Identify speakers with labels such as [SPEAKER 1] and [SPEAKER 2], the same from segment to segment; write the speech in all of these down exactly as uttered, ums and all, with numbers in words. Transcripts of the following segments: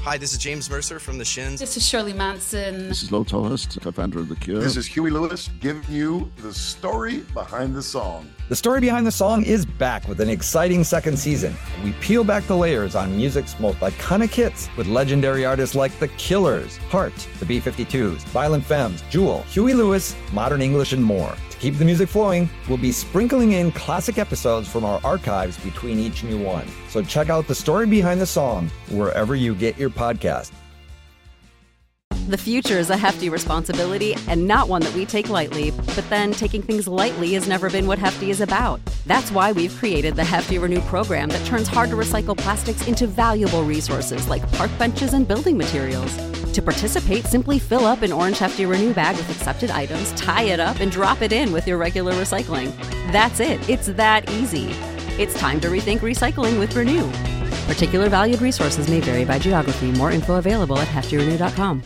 [SPEAKER 1] Hi, this is James Mercer from The Shins.
[SPEAKER 2] This is Shirley Manson.
[SPEAKER 3] This is Lo Tolhurst, co-founder of The Cure.
[SPEAKER 4] This is Huey Lewis giving you the story behind the song.
[SPEAKER 5] The Story Behind the Song is back with an exciting second season. We peel back the layers on music's most iconic hits with legendary artists like The Killers, Heart, the B fifty-twos, Violent Femmes, Jewel, Huey Lewis, Modern English, and more. To keep the music flowing, we'll be sprinkling in classic episodes from our archives between each new one. So check out The Story Behind the Song wherever you get your podcast.
[SPEAKER 6] The future is a hefty responsibility and not one that we take lightly. But then taking things lightly has never been what Hefty is about. That's why we've created the Hefty Renew program that turns hard-to-recycle plastics into valuable resources like park benches and building materials. To participate, simply fill up an orange Hefty Renew bag with accepted items, tie it up, and drop it in with your regular recycling. That's it. It's that easy. It's time to rethink recycling with Renew. Particular valued resources may vary by geography. More info available at hefty renew dot com.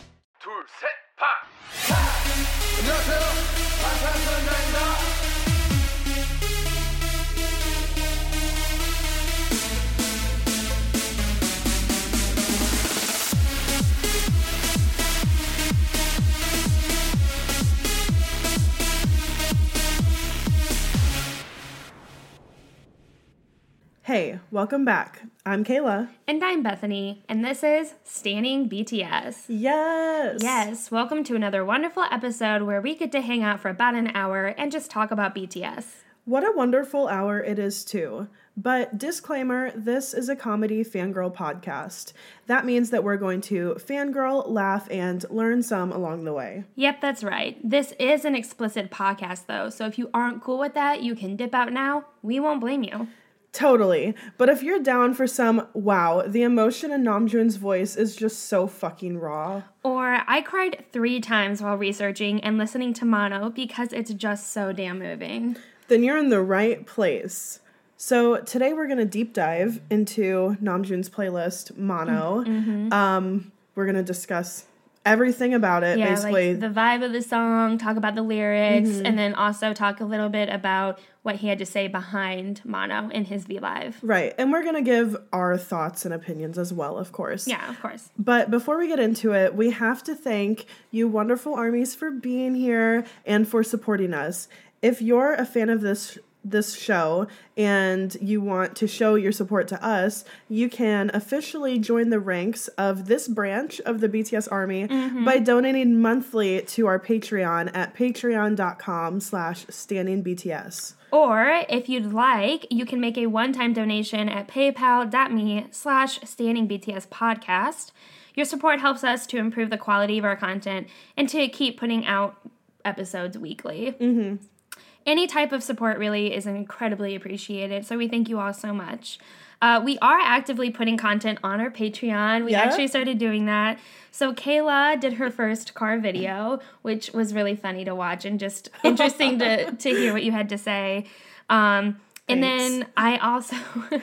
[SPEAKER 7] Hey, welcome back. I'm Kayla.
[SPEAKER 8] And I'm Bethany, and this is Standing B T S.
[SPEAKER 7] Yes.
[SPEAKER 8] Yes, welcome to another wonderful episode where we get to hang out for about an hour and just talk about B T S.
[SPEAKER 7] What a wonderful hour it is, too. But disclaimer, this is a comedy fangirl podcast. That means that we're going to fangirl, laugh, and learn some along the way.
[SPEAKER 8] Yep, that's right. This is an explicit podcast, though, so if you aren't cool with that, you can dip out now. We won't blame you.
[SPEAKER 7] Totally. But if you're down for some, wow, the emotion in Namjoon's voice is just so fucking raw.
[SPEAKER 8] Or I cried three times while researching and listening to Mono because it's just so damn moving.
[SPEAKER 7] Then you're in the right place. So today we're going to deep dive into Namjoon's playlist, Mono.
[SPEAKER 8] Mm-hmm.
[SPEAKER 7] Um, we're going to discuss everything about it,
[SPEAKER 8] yeah,
[SPEAKER 7] basically.
[SPEAKER 8] Like the vibe of the song, talk about the lyrics,
[SPEAKER 7] mm-hmm.
[SPEAKER 8] and then also talk a little bit about what he had to say behind Mono in his V Live.
[SPEAKER 7] Right, and we're going to give our thoughts and opinions as well, of course.
[SPEAKER 8] Yeah, of course.
[SPEAKER 7] But before we get into it, we have to thank you wonderful armies for being here and for supporting us. If you're a fan of this this show and you want to show your support to us, you can officially join the ranks of this branch of the B T S Army mm-hmm. by donating monthly to our Patreon at patreon.com slash standingbts.
[SPEAKER 8] Or if you'd like, you can make a one-time donation at paypal.me slash standingbtspodcast. Your support helps us to improve the quality of our content and to keep putting out episodes weekly.
[SPEAKER 7] Mm-hmm.
[SPEAKER 8] Any type of support really is incredibly appreciated, so we thank you all so much. Uh, we are actively putting content on our Patreon. We yeah. actually started doing that. So Kayla did her first car video, which was really funny to watch and just interesting to, to hear what you had to say. Um, and then I also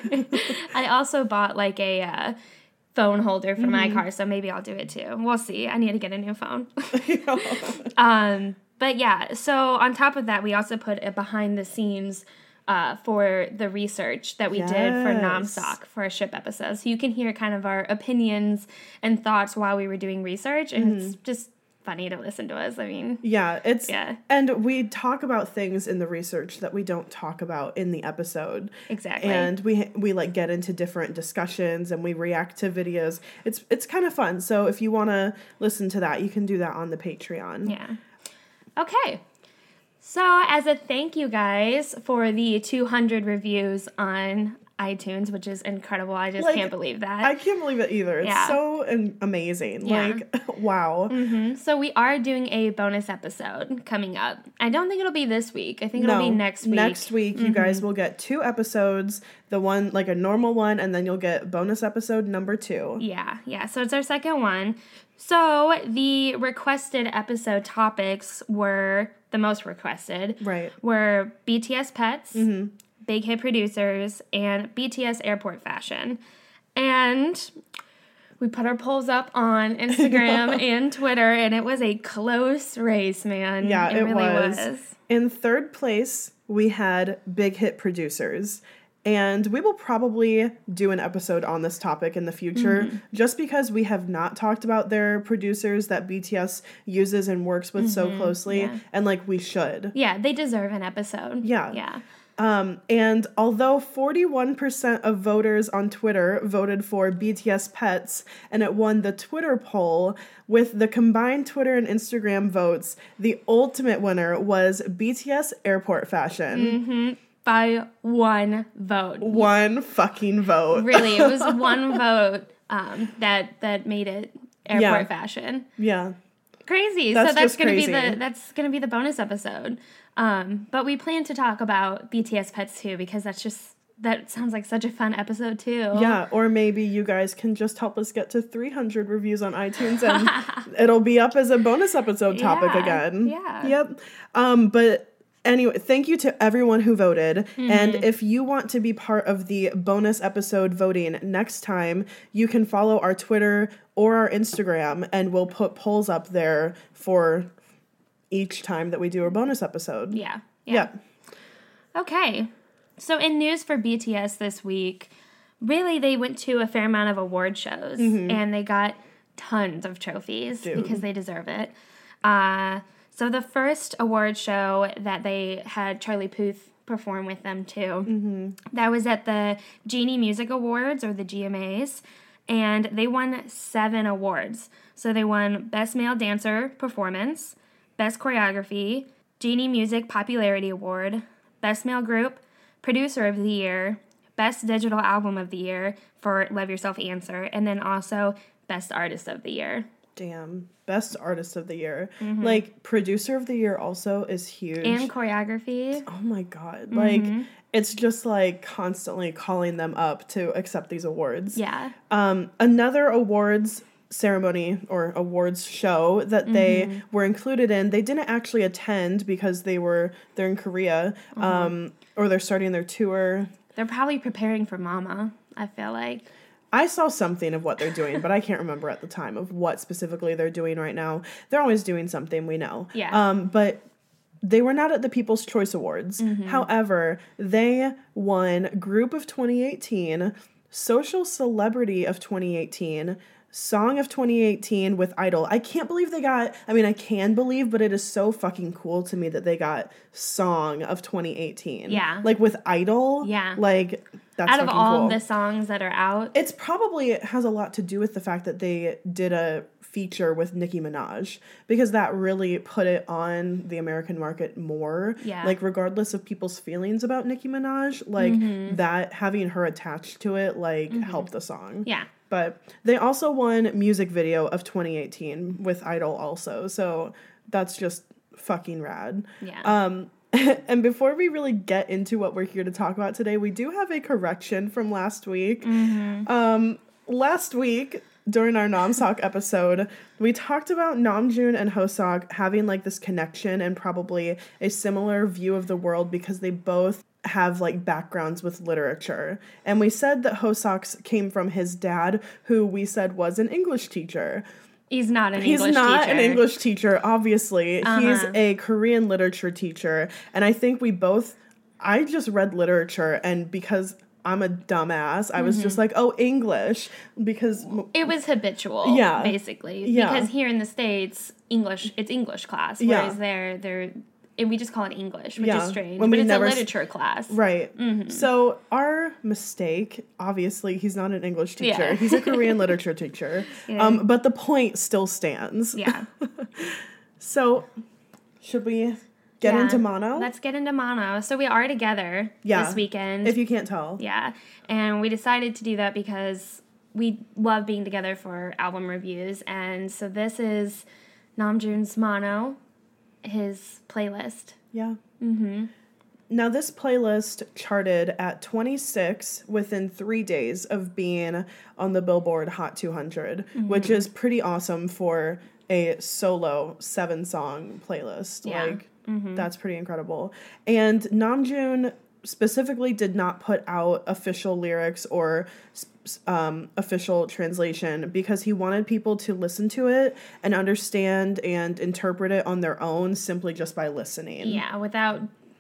[SPEAKER 8] I also bought like a uh, phone holder for mm-hmm. my car, so maybe I'll do it too. We'll see. I need to get a new phone. um. But yeah, so on top of that, we also put a behind the scenes uh, for the research that we yes. did for Namsock for our ship episode. So you can hear kind of our opinions and thoughts while we were doing research, and mm-hmm. it's just funny to listen to us. I mean,
[SPEAKER 7] yeah, it's
[SPEAKER 8] yeah.
[SPEAKER 7] And we talk about things in the research that we don't talk about in the episode.
[SPEAKER 8] Exactly.
[SPEAKER 7] And we we like get into different discussions and we react to videos. It's it's kind of fun. So if you want to listen to that, you can do that on the Patreon.
[SPEAKER 8] Yeah. Okay, so as a thank you guys for the two hundred reviews on iTunes, which is incredible. I just like, can't believe that.
[SPEAKER 7] I can't believe it either. It's yeah. so amazing. Yeah. Like, wow.
[SPEAKER 8] Mm-hmm. So we are doing a bonus episode coming up. I don't think it'll be this week. I think it'll
[SPEAKER 7] no,
[SPEAKER 8] be next week.
[SPEAKER 7] Next week, mm-hmm. you guys will get two episodes. The one, like a normal one, and then you'll get bonus episode number two.
[SPEAKER 8] Yeah, yeah. So it's our second one. So the requested episode topics were, the most requested,
[SPEAKER 7] right.
[SPEAKER 8] were B T S pets,
[SPEAKER 7] mm-hmm.
[SPEAKER 8] big hit producers, and B T S airport fashion. And we put our polls up on Instagram and Twitter, and it was a close race, man.
[SPEAKER 7] Yeah,
[SPEAKER 8] it,
[SPEAKER 7] it
[SPEAKER 8] really
[SPEAKER 7] was.
[SPEAKER 8] was.
[SPEAKER 7] In third place, we had big hit producers. And we will probably do an episode on this topic in the future, mm-hmm. just because we have not talked about their producers that B T S uses and works with mm-hmm. so closely. Yeah. And, like, we should.
[SPEAKER 8] Yeah, they deserve an episode.
[SPEAKER 7] Yeah.
[SPEAKER 8] Yeah.
[SPEAKER 7] Um, and although forty-one percent of voters on Twitter voted for B T S Pets, and it won the Twitter poll, with the combined Twitter and Instagram votes, the ultimate winner was B T S Airport Fashion.
[SPEAKER 8] Mm-hmm. By one vote.
[SPEAKER 7] One fucking vote.
[SPEAKER 8] Really, it was one vote um, that that made it Airport
[SPEAKER 7] yeah.
[SPEAKER 8] Fashion.
[SPEAKER 7] Yeah.
[SPEAKER 8] Crazy.
[SPEAKER 7] That's
[SPEAKER 8] so that's
[SPEAKER 7] just
[SPEAKER 8] gonna
[SPEAKER 7] crazy.
[SPEAKER 8] be the that's gonna be the bonus episode. Um, but we plan to talk about B T S Pets too, because that's just that sounds like such a fun episode too.
[SPEAKER 7] Yeah, or maybe you guys can just help us get to three hundred reviews on iTunes and it'll be up as a bonus episode topic
[SPEAKER 8] yeah,
[SPEAKER 7] again.
[SPEAKER 8] Yeah.
[SPEAKER 7] Yep. Um, but anyway, thank you to everyone who voted. Mm-hmm. And if you want to be part of the bonus episode voting next time, you can follow our Twitter or our Instagram, and we'll put polls up there for each time that we do a bonus episode.
[SPEAKER 8] Yeah. Yeah.
[SPEAKER 7] Yep.
[SPEAKER 8] Okay. So in news for B T S this week, really they went to a fair amount of award shows, mm-hmm. and they got tons of trophies Dude. because they deserve it. Uh, so the first award show that they had Charlie Puth perform with them too, mm-hmm. that was at the Genie Music Awards, or the G M As, and they won seven awards. So they won Best Male Dancer Performance, Best Choreography, Genie Music Popularity Award, Best Male Group, Producer of the Year, Best Digital Album of the Year for Love Yourself Answer, and then also Best Artist of the Year.
[SPEAKER 7] Damn. Best Artist of the Year. Mm-hmm. Like, Producer of the Year also is huge.
[SPEAKER 8] And Choreography.
[SPEAKER 7] Oh my God. Mm-hmm. Like, it's just like constantly calling them up to accept these awards.
[SPEAKER 8] Yeah.
[SPEAKER 7] Um, another awards ceremony or awards show that they mm-hmm. were included in, they didn't actually attend because they were they're in Korea, mm-hmm. um, or they're starting their tour.
[SPEAKER 8] They're probably preparing for Mama, I feel like.
[SPEAKER 7] I saw something of what they're doing, but I can't remember at the time of what specifically they're doing right now. They're always doing something, we know.
[SPEAKER 8] Yeah.
[SPEAKER 7] Um, but they were not at the People's Choice Awards. Mm-hmm. However, they won Group of twenty eighteen, Social Celebrity of twenty eighteen, Song of twenty eighteen with Idol. I can't believe they got, I mean, I can believe, but it is so fucking cool to me that they got Song of twenty eighteen.
[SPEAKER 8] Yeah.
[SPEAKER 7] Like with Idol.
[SPEAKER 8] Yeah.
[SPEAKER 7] Like, that's
[SPEAKER 8] out of all
[SPEAKER 7] cool.
[SPEAKER 8] the songs that are out.
[SPEAKER 7] It's probably, it has a lot to do with the fact that they did a feature with Nicki Minaj, because that really put it on the American market more.
[SPEAKER 8] Yeah.
[SPEAKER 7] Like, regardless of people's feelings about Nicki Minaj, like, mm-hmm. that, having her attached to it, like, mm-hmm. helped the song.
[SPEAKER 8] Yeah.
[SPEAKER 7] But they also won Music Video of twenty eighteen with Idol also, so that's just fucking rad.
[SPEAKER 8] Yeah.
[SPEAKER 7] Um, and before we really get into what we're here to talk about today, we do have a correction from last week.
[SPEAKER 8] Mm-hmm.
[SPEAKER 7] Um, last week, during our Namseok episode, we talked about Namjoon and Hoseok having like this connection and probably a similar view of the world because they both have like backgrounds with literature. And we said that Hoseok's came from his dad, who we said was an English teacher.
[SPEAKER 8] He's not an
[SPEAKER 7] He's
[SPEAKER 8] English teacher.
[SPEAKER 7] He's not an English teacher, obviously.
[SPEAKER 8] Uh-huh.
[SPEAKER 7] He's a Korean literature teacher. And I think we both, I just read literature, and because I'm a dumbass, I was mm-hmm. just like, oh, English, because
[SPEAKER 8] it was habitual,
[SPEAKER 7] yeah,
[SPEAKER 8] basically.
[SPEAKER 7] Yeah.
[SPEAKER 8] Because here in the States, English, it's English class, whereas yeah. there, they're, and we just call it English, which
[SPEAKER 7] yeah.
[SPEAKER 8] is strange,
[SPEAKER 7] when
[SPEAKER 8] but
[SPEAKER 7] we
[SPEAKER 8] it's
[SPEAKER 7] never
[SPEAKER 8] a literature s- class.
[SPEAKER 7] Right.
[SPEAKER 8] Mm-hmm.
[SPEAKER 7] So our mistake, obviously, he's not an English teacher.
[SPEAKER 8] Yeah.
[SPEAKER 7] He's a Korean literature teacher. Yeah. Um, but the point still stands.
[SPEAKER 8] Yeah.
[SPEAKER 7] So should we get
[SPEAKER 8] yeah.
[SPEAKER 7] into Mono?
[SPEAKER 8] Let's get into Mono. So we are together
[SPEAKER 7] yeah.
[SPEAKER 8] this weekend.
[SPEAKER 7] If you can't tell.
[SPEAKER 8] Yeah. And we decided to do that because we love being together for album reviews. And so this is Namjoon's Mono, his playlist.
[SPEAKER 7] Yeah.
[SPEAKER 8] Mm-hmm.
[SPEAKER 7] Now, this playlist charted at twenty-six within three days of being on the Billboard Hot two hundred, mm-hmm. which is pretty awesome for a solo seven-song playlist.
[SPEAKER 8] Yeah.
[SPEAKER 7] Like,
[SPEAKER 8] mm-hmm.
[SPEAKER 7] that's pretty incredible. And Namjoon specifically did not put out official lyrics or um, official translation because he wanted people to listen to it and understand and interpret it on their own simply just by listening.
[SPEAKER 8] Yeah, without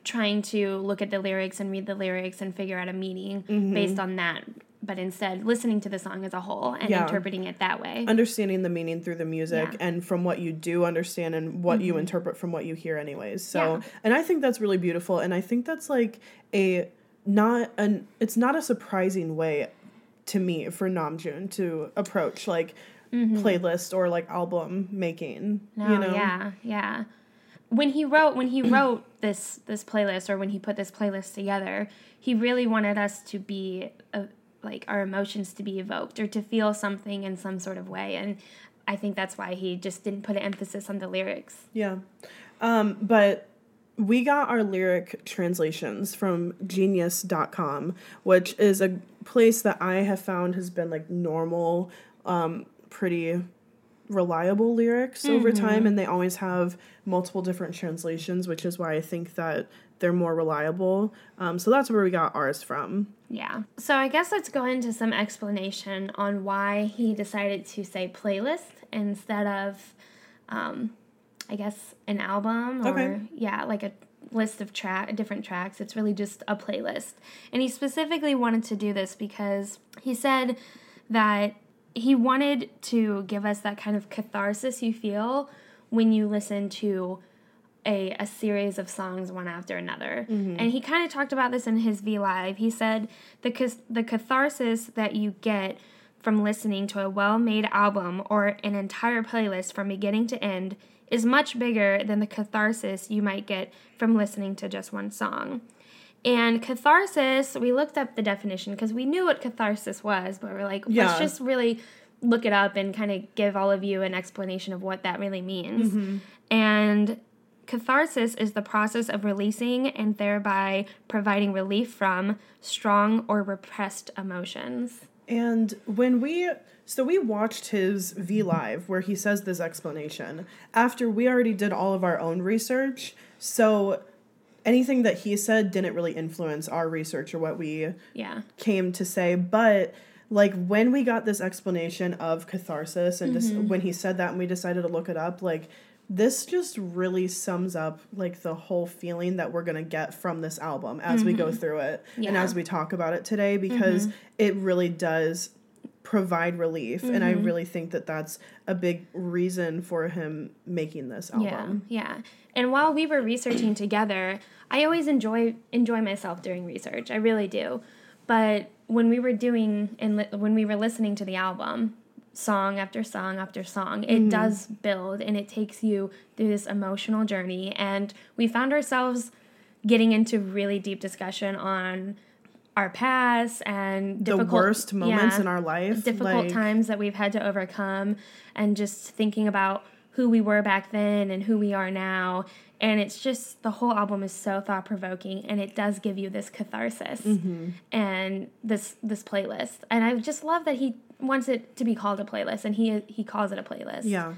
[SPEAKER 8] trying to look at the lyrics and read the lyrics and figure out a meaning mm-hmm. based on that, but instead listening to the song as a whole and yeah. interpreting it that way.
[SPEAKER 7] Understanding the meaning through the music yeah. and from what you do understand and what mm-hmm. you interpret from what you hear anyways. So, yeah. and I think that's really beautiful. And I think that's like a, not an, it's not a surprising way to me for Namjoon to approach like mm-hmm. playlist or like album making,
[SPEAKER 8] no,
[SPEAKER 7] you know?
[SPEAKER 8] Yeah, yeah. When he wrote when he wrote this this playlist or when he put this playlist together, he really wanted us to be uh, like our emotions to be evoked or to feel something in some sort of way, and I think that's why he just didn't put an emphasis on the lyrics.
[SPEAKER 7] Yeah, um, but we got our lyric translations from genius dot com, which is a place that I have found has been like normal, um, pretty reliable lyrics mm-hmm. over time, and they always have multiple different translations, which is why I think that they're more reliable. Um, so that's where we got ours from.
[SPEAKER 8] Yeah. So I guess let's go into some explanation on why he decided to say playlist instead of, um, I guess, an album or,
[SPEAKER 7] okay.
[SPEAKER 8] yeah, like a list of track different tracks. It's really just a playlist. And he specifically wanted to do this because he said that he wanted to give us that kind of catharsis you feel when you listen to a, a series of songs one after another. Mm-hmm. And he kind of talked about this in his V Live. He said the the catharsis that you get from listening to a well-made album or an entire playlist from beginning to end is much bigger than the catharsis you might get from listening to just one song. And catharsis, we looked up the definition because we knew what catharsis was, but we're like, yeah. let's just really look it up and kind of give all of you an explanation of what that really means. Mm-hmm. And catharsis is the process of releasing and thereby providing relief from strong or repressed emotions.
[SPEAKER 7] And when we, so we watched his V Live where he says this explanation after we already did all of our own research. So anything that he said didn't really influence our research or what we
[SPEAKER 8] yeah.
[SPEAKER 7] came to say. But like when we got this explanation of catharsis and mm-hmm. just when he said that and we decided to look it up, like this just really sums up like the whole feeling that we're going to get from this album as mm-hmm. we go through it yeah. and as we talk about it today, because mm-hmm. it really does provide relief. Mm-hmm. And I really think that that's a big reason for him making this album.
[SPEAKER 8] Yeah, yeah. And while we were researching together, I always enjoy enjoy myself during research. I really do. But when we were doing and li- when we were listening to the album, song after song after song, it mm-hmm. does build and it takes you through this emotional journey. And we found ourselves getting into really deep discussion on our past and difficult,
[SPEAKER 7] the worst moments
[SPEAKER 8] yeah,
[SPEAKER 7] in our life,
[SPEAKER 8] difficult
[SPEAKER 7] like,
[SPEAKER 8] times that we've had to overcome, and just thinking about who we were back then and who we are now. And it's just, the whole album is so thought-provoking, and it does give you this catharsis mm-hmm. and this this playlist. And I just love that he wants it to be called a playlist, and he he calls it a playlist.
[SPEAKER 7] Yeah.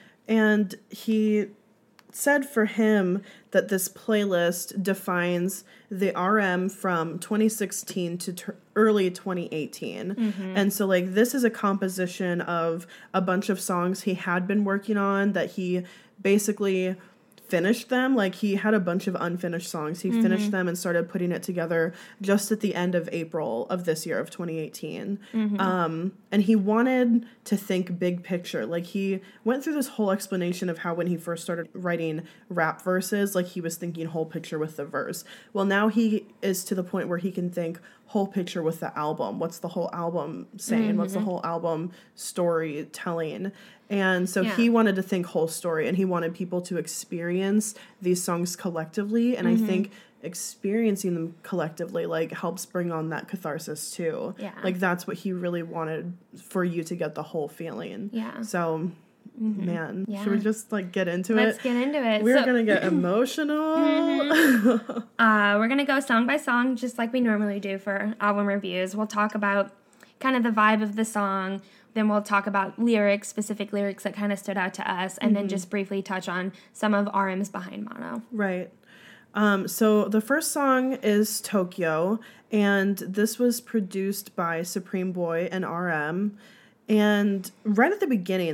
[SPEAKER 7] And he said for him that this playlist defines the R M from twenty sixteen to t- early twenty eighteen. Mm-hmm. And so, like, this is a composition of a bunch of songs he had been working on that he basically finished them. Like, he had a bunch of unfinished songs. He mm-hmm. finished them and started putting it together just at the end of April of this year of twenty eighteen. Mm-hmm. Um, and he wanted to think big picture. Like, he went through this whole explanation of how when he first started writing rap verses, like, he was thinking whole picture with the verse. Well, now he is to the point where he can think whole picture with the album. What's the whole album saying? Mm-hmm. What's the whole album story telling? And so yeah. he wanted to think whole story, and he wanted people to experience these songs collectively. And mm-hmm. I think experiencing them collectively, like, helps bring on that catharsis too.
[SPEAKER 8] Yeah.
[SPEAKER 7] Like, that's what he really wanted, for you to get the whole feeling.
[SPEAKER 8] Yeah.
[SPEAKER 7] So, mm-hmm. man,
[SPEAKER 8] yeah.
[SPEAKER 7] should we just, like, get into
[SPEAKER 8] Let's
[SPEAKER 7] it?
[SPEAKER 8] Let's get into it.
[SPEAKER 7] We're
[SPEAKER 8] so,
[SPEAKER 7] going to get emotional.
[SPEAKER 8] Mm-hmm. uh, we're going to go song by song, just like we normally do for album reviews. We'll talk about kind of the vibe of the song. Then we'll talk about lyrics, specific lyrics that kind of stood out to us, and mm-hmm. then just briefly touch on some of R M's behind Mono.
[SPEAKER 7] Right. Um, so the first song is Tokyo, and this was produced by Supreme Boy and R M. And right at the beginning, like,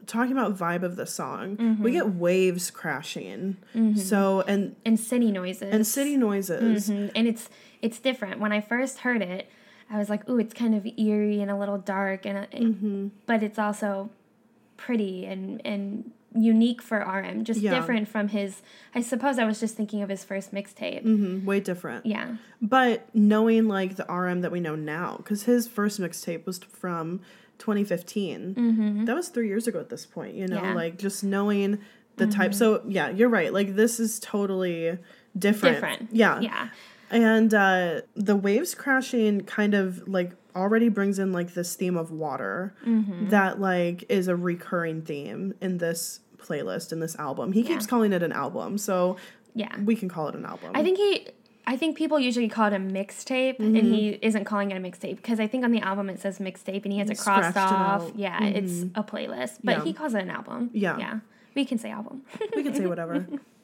[SPEAKER 7] talking about vibe of the song,
[SPEAKER 8] Mm-hmm.
[SPEAKER 7] we get waves crashing. Mm-hmm. So and
[SPEAKER 8] and city noises.
[SPEAKER 7] and city noises.
[SPEAKER 8] Mm-hmm. And it's it's different. When I first heard it, I was like, ooh, it's kind of eerie and a little dark, and it,
[SPEAKER 7] Mm-hmm.
[SPEAKER 8] but it's also pretty and and unique for R M, just
[SPEAKER 7] Yeah.
[SPEAKER 8] different from his. I suppose I was just thinking of his first mixtape.
[SPEAKER 7] Mm-hmm. Way different.
[SPEAKER 8] Yeah.
[SPEAKER 7] But knowing like the R M that we know now, because his first mixtape was from twenty fifteen.
[SPEAKER 8] Mm-hmm.
[SPEAKER 7] That was three years ago at this point, you know,
[SPEAKER 8] Yeah.
[SPEAKER 7] like just knowing the
[SPEAKER 8] Mm-hmm.
[SPEAKER 7] type. So yeah, you're right. Like this is totally different.
[SPEAKER 8] Different.
[SPEAKER 7] Yeah.
[SPEAKER 8] Yeah.
[SPEAKER 7] And uh, the waves crashing kind of like already brings in like this theme of water
[SPEAKER 8] Mm-hmm.
[SPEAKER 7] that like is a recurring theme in this playlist, in this album. He keeps
[SPEAKER 8] Yeah.
[SPEAKER 7] calling it an album, so
[SPEAKER 8] Yeah.
[SPEAKER 7] we can call it an album.
[SPEAKER 8] I think he. I think people usually call it a mixtape, and
[SPEAKER 7] Mm-hmm.
[SPEAKER 8] he isn't calling it a mixtape because I think on the album it says mixtape, and he has it crossed
[SPEAKER 7] Scratched it
[SPEAKER 8] off.
[SPEAKER 7] out.
[SPEAKER 8] Yeah, it's a playlist, but
[SPEAKER 7] Yeah.
[SPEAKER 8] he calls it an album.
[SPEAKER 7] Yeah.
[SPEAKER 8] Yeah, we can say album.
[SPEAKER 7] we can say whatever.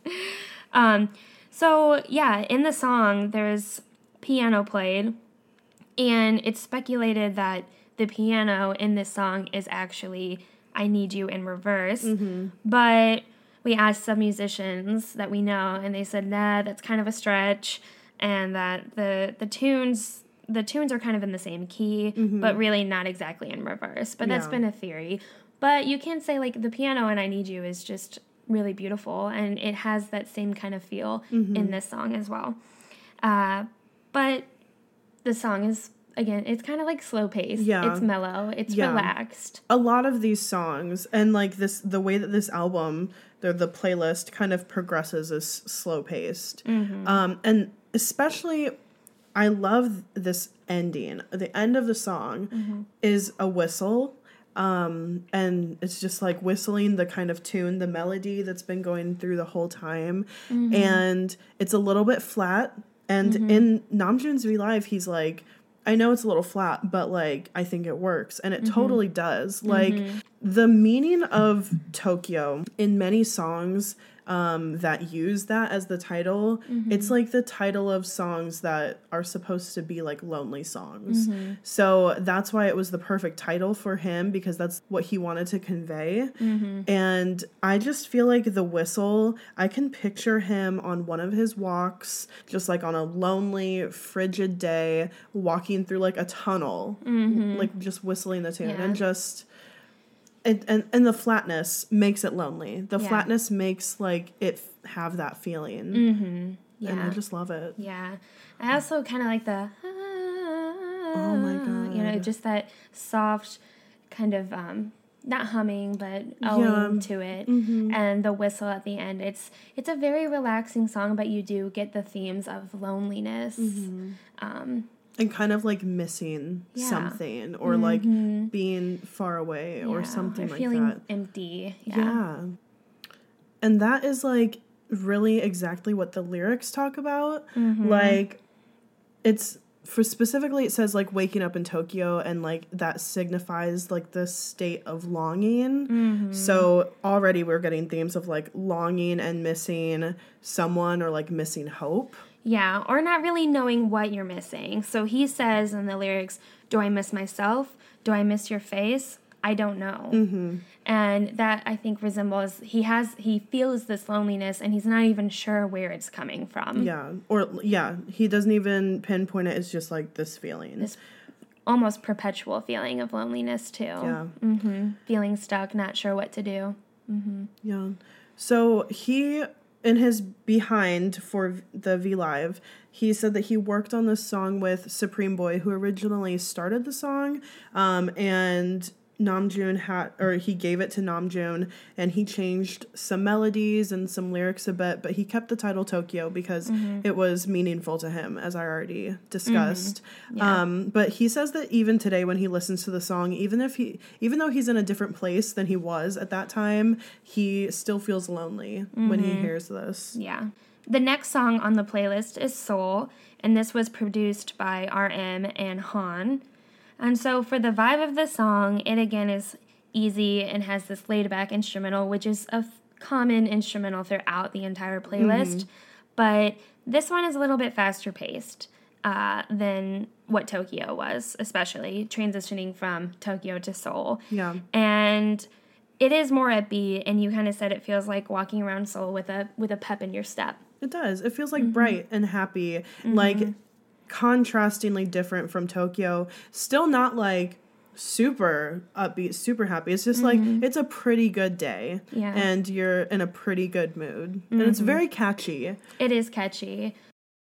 [SPEAKER 8] Um, so yeah, in the song there's piano played, and it's speculated that the piano in this song is actually "I Need You" in reverse.
[SPEAKER 7] Mm-hmm.
[SPEAKER 8] But we asked some musicians that we know, and they said, nah, that's kind of a stretch, and that the the tunes the tunes are kind of in the same key, but really not exactly in reverse. But that's
[SPEAKER 7] Yeah.
[SPEAKER 8] been a theory. But you can say like the piano in "I Need You" is just really beautiful, and it has that same kind of feel in this song as well. Uh, but the song is, again, it's kind of like slow paced.
[SPEAKER 7] Yeah.
[SPEAKER 8] It's mellow. It's
[SPEAKER 7] Yeah.
[SPEAKER 8] relaxed.
[SPEAKER 7] A lot of these songs and like this, the way that this album, the the playlist kind of progresses is slow paced, um, and especially, I love this ending. The end of the song is a whistle. Um, and it's just like whistling the kind of tune, the melody that's been going through the whole time. And it's a little bit flat. And in Namjoon's V Live, he's like, I know it's a little flat, but like, I think it works. And it totally does. Like, the meaning of Tokyo in many songs um, that use that as the title, it's like the title of songs that are supposed to be like lonely songs. So that's why it was the perfect title for him, because that's what he wanted to convey. And I just feel like the whistle, I can picture him on one of his walks, just like on a lonely, frigid day, walking through like a tunnel, like just whistling the tune
[SPEAKER 8] Yeah.
[SPEAKER 7] and just... And, and and the flatness makes it lonely. The
[SPEAKER 8] Yeah.
[SPEAKER 7] flatness makes like it f- have that feeling,
[SPEAKER 8] Mm-hmm. Yeah.
[SPEAKER 7] and I just love it.
[SPEAKER 8] Yeah. I also kind of like the,
[SPEAKER 7] Oh my god!
[SPEAKER 8] you know, just that soft kind of, um, not humming, but owing
[SPEAKER 7] Yeah.
[SPEAKER 8] to it.
[SPEAKER 7] Mm-hmm.
[SPEAKER 8] And the whistle at the end. It's it's a very relaxing song, but you do get the themes of loneliness.
[SPEAKER 7] Mm-hmm.
[SPEAKER 8] Um,
[SPEAKER 7] And kind of like missing
[SPEAKER 8] Yeah.
[SPEAKER 7] something, or like being far away, or
[SPEAKER 8] yeah,
[SPEAKER 7] something
[SPEAKER 8] or
[SPEAKER 7] like
[SPEAKER 8] feeling
[SPEAKER 7] that.
[SPEAKER 8] empty.
[SPEAKER 7] Yeah.
[SPEAKER 8] Yeah.
[SPEAKER 7] And that is like really exactly what the lyrics talk about.
[SPEAKER 8] Mm-hmm.
[SPEAKER 7] Like, it's for specifically, it says like waking up in Tokyo, and like that signifies like the state of longing.
[SPEAKER 8] Mm-hmm.
[SPEAKER 7] So already we're getting themes of like longing and missing someone, or like missing hope.
[SPEAKER 8] Yeah, or not really knowing what you're missing. So he says in the lyrics, do I miss myself? Do I miss your face? I don't know.
[SPEAKER 7] Mm-hmm.
[SPEAKER 8] And that, I think, resembles, he has, he feels this loneliness, and he's not even sure where it's coming from.
[SPEAKER 7] Yeah. Or, yeah, he doesn't even pinpoint it. It's just like this feeling.
[SPEAKER 8] This almost perpetual feeling of loneliness, too.
[SPEAKER 7] Yeah.
[SPEAKER 8] Mm-hmm. Feeling stuck, not sure what to do. Mm-hmm.
[SPEAKER 7] Yeah. So he, in his behind for the V Live, he said that he worked on this song with Supreme Boy, who originally started the song, um, and Namjoon had, or he gave it to Namjoon, and he changed some melodies and some lyrics a bit, but he kept the title Tokyo because
[SPEAKER 8] Mm-hmm.
[SPEAKER 7] it was meaningful to him, as I already discussed.
[SPEAKER 8] Mm-hmm. Yeah.
[SPEAKER 7] Um, but he says that even today, when he listens to the song, even if he, even though he's in a different place than he was at that time, he still feels lonely
[SPEAKER 8] Mm-hmm.
[SPEAKER 7] when he hears this.
[SPEAKER 8] Yeah. The next song on the playlist is Soul, and this was produced by R M and Han. And so for the vibe of the song, it again is easy and has this laid-back instrumental, which is a f- common instrumental throughout the entire playlist.
[SPEAKER 7] Mm-hmm.
[SPEAKER 8] But this one is a little bit faster paced uh, than what Tokyo was, especially transitioning from Tokyo to Seoul.
[SPEAKER 7] Yeah.
[SPEAKER 8] And it is more upbeat, and you kind of said it feels like walking around Seoul with a with a pep in your step.
[SPEAKER 7] It does. It feels like
[SPEAKER 8] Mm-hmm.
[SPEAKER 7] bright and happy, mm-hmm. like contrastingly different from Tokyo. Still not like super upbeat, super happy. It's just mm-hmm. like it's a pretty good day,
[SPEAKER 8] yeah.
[SPEAKER 7] and you're in a pretty good mood, mm-hmm. and it's very catchy.
[SPEAKER 8] It is catchy.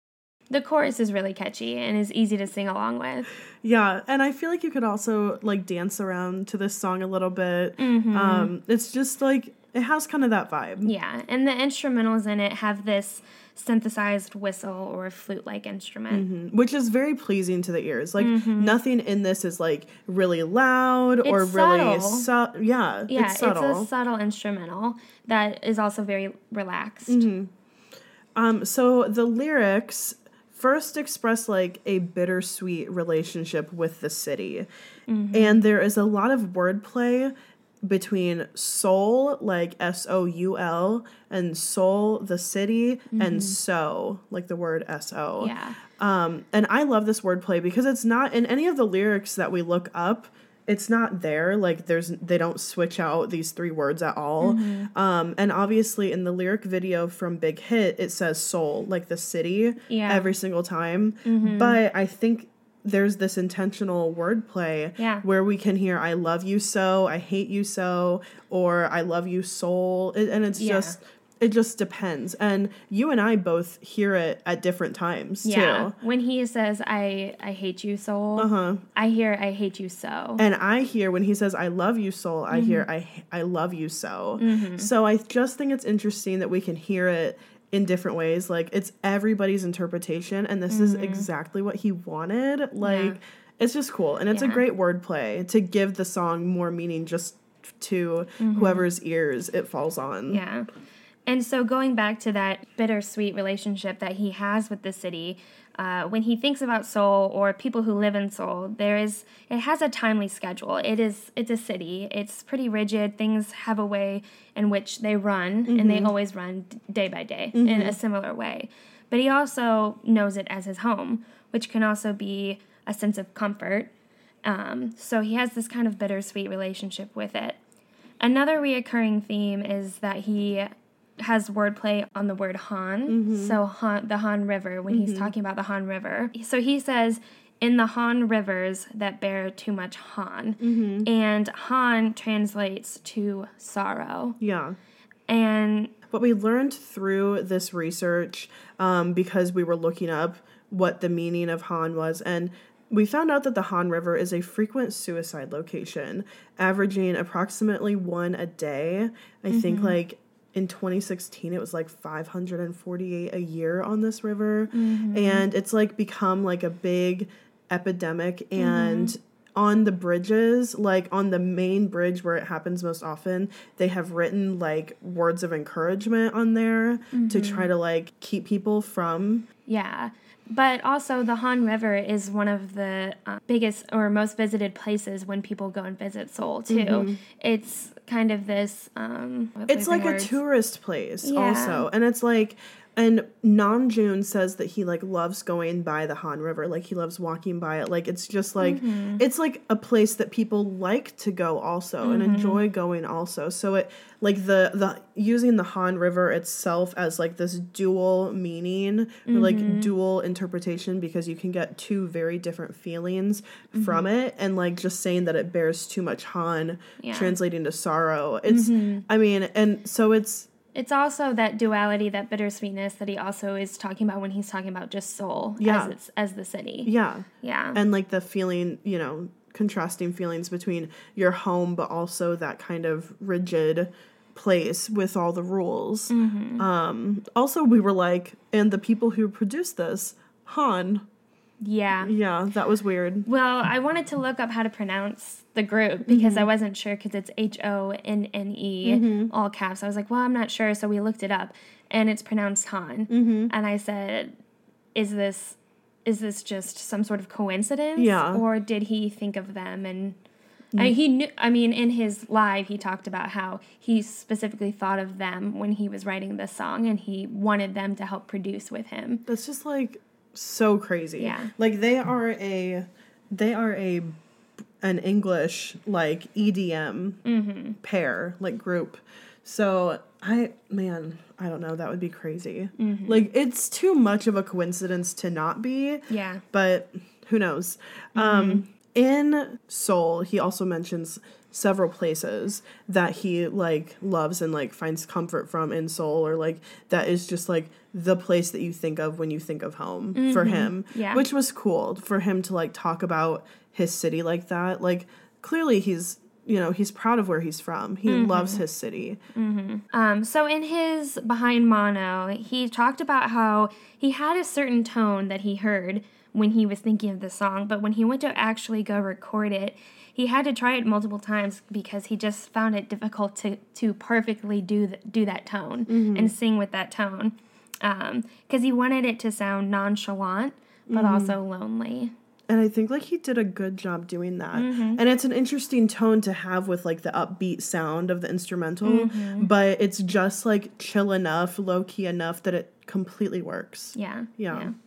[SPEAKER 8] The chorus is really catchy and is easy to sing along with.
[SPEAKER 7] Yeah, and I feel like you could also like dance around to this song a little bit. Mm-hmm. Um, it's just like it has kind of that vibe.
[SPEAKER 8] Yeah, and the instrumentals in it have this synthesized whistle or flute-like instrument,
[SPEAKER 7] mm-hmm. which is very pleasing to the ears. Like
[SPEAKER 8] mm-hmm.
[SPEAKER 7] nothing in this is like really loud
[SPEAKER 8] it's
[SPEAKER 7] or really
[SPEAKER 8] subtle.
[SPEAKER 7] Su- yeah,
[SPEAKER 8] yeah,
[SPEAKER 7] it's subtle.
[SPEAKER 8] It's a subtle instrumental that is also very relaxed.
[SPEAKER 7] Mm-hmm. Um, so the lyrics first express like a bittersweet relationship with the city, mm-hmm. and there is a lot of wordplay between Seoul, like S O U L, and Seoul, the city, mm-hmm. and so, like the word S O.
[SPEAKER 8] Yeah.
[SPEAKER 7] Um, and I love this wordplay because it's not in any of the lyrics that we look up. It's not there. Like there's, they don't switch out these three words at all. Mm-hmm. Um, and obviously in the lyric video from Big Hit, it says Seoul, like the city,
[SPEAKER 8] yeah.
[SPEAKER 7] every single time.
[SPEAKER 8] Mm-hmm.
[SPEAKER 7] But I think there's this intentional wordplay
[SPEAKER 8] yeah.
[SPEAKER 7] where we can hear I love you so, I hate you so, or I love you Seoul. It, and it's yeah. just, it just depends. And you and I both hear it at different times
[SPEAKER 8] yeah.
[SPEAKER 7] too.
[SPEAKER 8] When he says I I hate you Seoul,
[SPEAKER 7] uh-huh.
[SPEAKER 8] I hear I hate you so.
[SPEAKER 7] And I hear when he says I love you Seoul, I mm-hmm. hear I I love you so. Mm-hmm. So I just think it's interesting that we can hear it in different ways. Like it's everybody's interpretation, and this mm-hmm. is exactly what he wanted. Like yeah. it's just cool, and it's yeah. a great wordplay to give the song more meaning just to mm-hmm. whoever's ears it falls on.
[SPEAKER 8] Yeah. And so going back to that bittersweet relationship that he has with the city, uh, when he thinks about Seoul or people who live in Seoul, there is it has a timely schedule. It is it's a city. It's pretty rigid. Things have a way in which they run, mm-hmm. and they always run day by day mm-hmm. in a similar way. But he also knows it as his home, which can also be a sense of comfort. Um, so he has this kind of bittersweet relationship with it. Another reoccurring theme is that he has wordplay on the word Han. Mm-hmm. So Han, the Han River, when mm-hmm. he's talking about the Han River. So he says, in the Han rivers that bear too much Han. Mm-hmm. And Han translates to sorrow.
[SPEAKER 7] Yeah.
[SPEAKER 8] And
[SPEAKER 7] what we learned through this research, um, because we were looking up what the meaning of Han was, and we found out that the Han River is a frequent suicide location, averaging approximately one a day. I mm-hmm. think like in twenty sixteen, it was like five hundred forty-eight a year on this river. Mm-hmm. And it's like become like a big epidemic. And mm-hmm. on the bridges, like on the main bridge where it happens most often, they have written like words of encouragement on there mm-hmm. to try to like keep people from.
[SPEAKER 8] Yeah. But also, the Han River is one of the uh, biggest or most visited places when people go and visit Seoul, too. Mm-hmm. It's kind of this... Um,
[SPEAKER 7] it's like words? a tourist place,
[SPEAKER 8] yeah.
[SPEAKER 7] also. And it's like... And Namjoon says that he, like, loves going by the Han River. Like, he loves walking by it. Like, it's just, like... Mm-hmm. It's, like, a place that people like to go also mm-hmm. and enjoy going also. So, it... Like, the... the using the Han River itself as, like, this dual meaning, mm-hmm. or, like, dual interpretation, because you can get two very different feelings mm-hmm. from it. And, like, just saying that it bears too much Han, yeah. translating to sorrow. It's... Mm-hmm. I mean, and so it's...
[SPEAKER 8] It's also that duality, that bittersweetness that he also is talking about when he's talking about just Seoul
[SPEAKER 7] yeah.
[SPEAKER 8] as it's, as the city.
[SPEAKER 7] Yeah.
[SPEAKER 8] Yeah.
[SPEAKER 7] And like the feeling, you know, contrasting feelings between your home, but also that kind of rigid place with all the rules. Mm-hmm. Um, also, we were like, and the people who produced this, Han.
[SPEAKER 8] Yeah.
[SPEAKER 7] Yeah, that was weird.
[SPEAKER 8] Well, I wanted to look up how to pronounce the group because
[SPEAKER 7] mm-hmm.
[SPEAKER 8] I wasn't sure because it's H O N N E, mm-hmm. all caps. I was like, well, I'm not sure, so we looked it up, and it's pronounced Han. Mm-hmm. And I said, is this is this just some sort of coincidence?
[SPEAKER 7] Yeah.
[SPEAKER 8] Or did he think of them and... Mm-hmm. I mean, he knew, I mean, in his live, he talked about how he specifically thought of them when he was writing this song, and he wanted them to help produce with him.
[SPEAKER 7] That's just like... so crazy.
[SPEAKER 8] Yeah.
[SPEAKER 7] Like they are a they are a an English like E D M
[SPEAKER 8] mm-hmm.
[SPEAKER 7] pair, like group. So I, man, I don't know. That would be crazy.
[SPEAKER 8] Mm-hmm.
[SPEAKER 7] Like, it's too much of a coincidence to not be.
[SPEAKER 8] Yeah.
[SPEAKER 7] But who knows?
[SPEAKER 8] Mm-hmm.
[SPEAKER 7] Um, in Seoul, he also mentions several places that he like loves and like finds comfort from in Seoul, or like that is just like the place that you think of when you think of home mm-hmm. for him.
[SPEAKER 8] Yeah.
[SPEAKER 7] Which was cool for him to like talk about his city like that. Like, clearly he's, you know, he's proud of where he's from. He mm-hmm. loves his city.
[SPEAKER 8] Mm-hmm. Um, so in his Behind Mono, he talked about how he had a certain tone that he heard when he was thinking of the song, but when he went to actually go record it, he had to try it multiple times because he just found it difficult to, to perfectly do the, do that tone mm-hmm. and sing with that tone. Because um, he wanted it to sound nonchalant, but mm-hmm. also lonely.
[SPEAKER 7] And I think, like, he did a good job doing that.
[SPEAKER 8] Mm-hmm.
[SPEAKER 7] And it's an interesting tone to have with, like, the upbeat sound of the instrumental.
[SPEAKER 8] Mm-hmm.
[SPEAKER 7] But it's just, like, chill enough, low-key enough that it completely works.
[SPEAKER 8] Yeah.
[SPEAKER 7] Yeah.
[SPEAKER 8] yeah.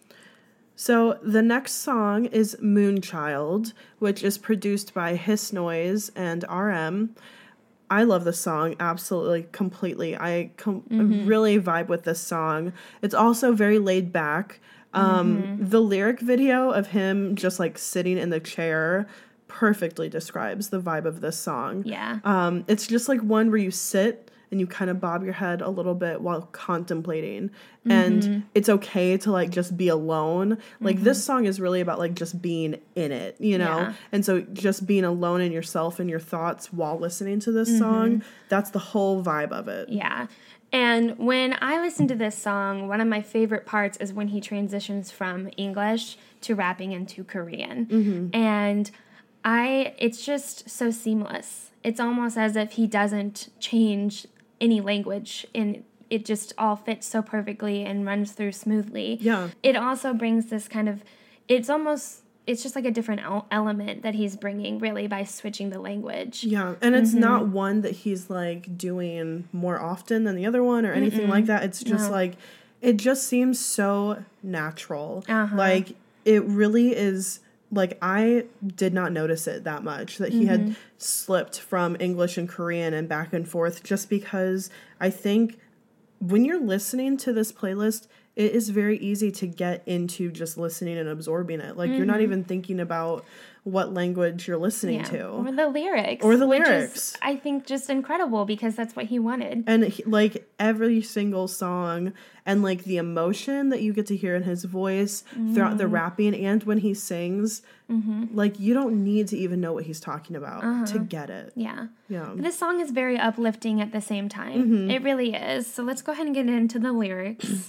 [SPEAKER 7] So the next song is Moonchild, which is produced by Hiss Noise and R M. I love this song absolutely, completely. I com- mm-hmm. really vibe with this song. It's also very laid back. Um, mm-hmm. The lyric video of him just like sitting in the chair perfectly describes the vibe of this song.
[SPEAKER 8] Yeah.
[SPEAKER 7] Um, it's just like one where you sit and you kind of bob your head a little bit while contemplating. Mm-hmm. And it's okay to like just be alone. Like mm-hmm. this song is really about like just being in it, you know?
[SPEAKER 8] Yeah.
[SPEAKER 7] And so just being alone in yourself and your thoughts while listening to this mm-hmm. song, that's the whole vibe of it.
[SPEAKER 8] Yeah. And when I listen to this song, one of my favorite parts is when he transitions from English to rapping into Korean.
[SPEAKER 7] Mm-hmm.
[SPEAKER 8] And I, it's just so seamless. It's almost as if he doesn't change any language, and it just all fits so perfectly and runs through smoothly.
[SPEAKER 7] Yeah.
[SPEAKER 8] It also brings this kind of, it's almost, it's just like a different el- element that he's bringing, really, by switching the language.
[SPEAKER 7] Yeah, and it's
[SPEAKER 8] mm-hmm.
[SPEAKER 7] not one that he's, like, doing more often than the other one or anything Mm-mm. like that. It's just, no. like, it just seems so natural.
[SPEAKER 8] Uh-huh.
[SPEAKER 7] Like, it really is, like, I did not notice it that much, that he mm-hmm. had slipped from English and Korean and back and forth, just because I think when you're listening to this playlist, it is very easy to get into just listening and absorbing it. Like, mm-hmm. you're not even thinking about what language you're listening
[SPEAKER 8] yeah.
[SPEAKER 7] to.
[SPEAKER 8] Or the lyrics.
[SPEAKER 7] Or the
[SPEAKER 8] which
[SPEAKER 7] lyrics.
[SPEAKER 8] Is, I think, just incredible, because that's what he wanted.
[SPEAKER 7] And, he, like, every single song and, like, the emotion that you get to hear in his voice mm-hmm. throughout the rapping and when he sings,
[SPEAKER 8] mm-hmm.
[SPEAKER 7] like, you don't need to even know what he's talking about
[SPEAKER 8] uh-huh.
[SPEAKER 7] to get it.
[SPEAKER 8] Yeah.
[SPEAKER 7] Yeah.
[SPEAKER 8] But this song is very uplifting at the same time.
[SPEAKER 7] Mm-hmm.
[SPEAKER 8] It really is. So let's go ahead and get into the lyrics.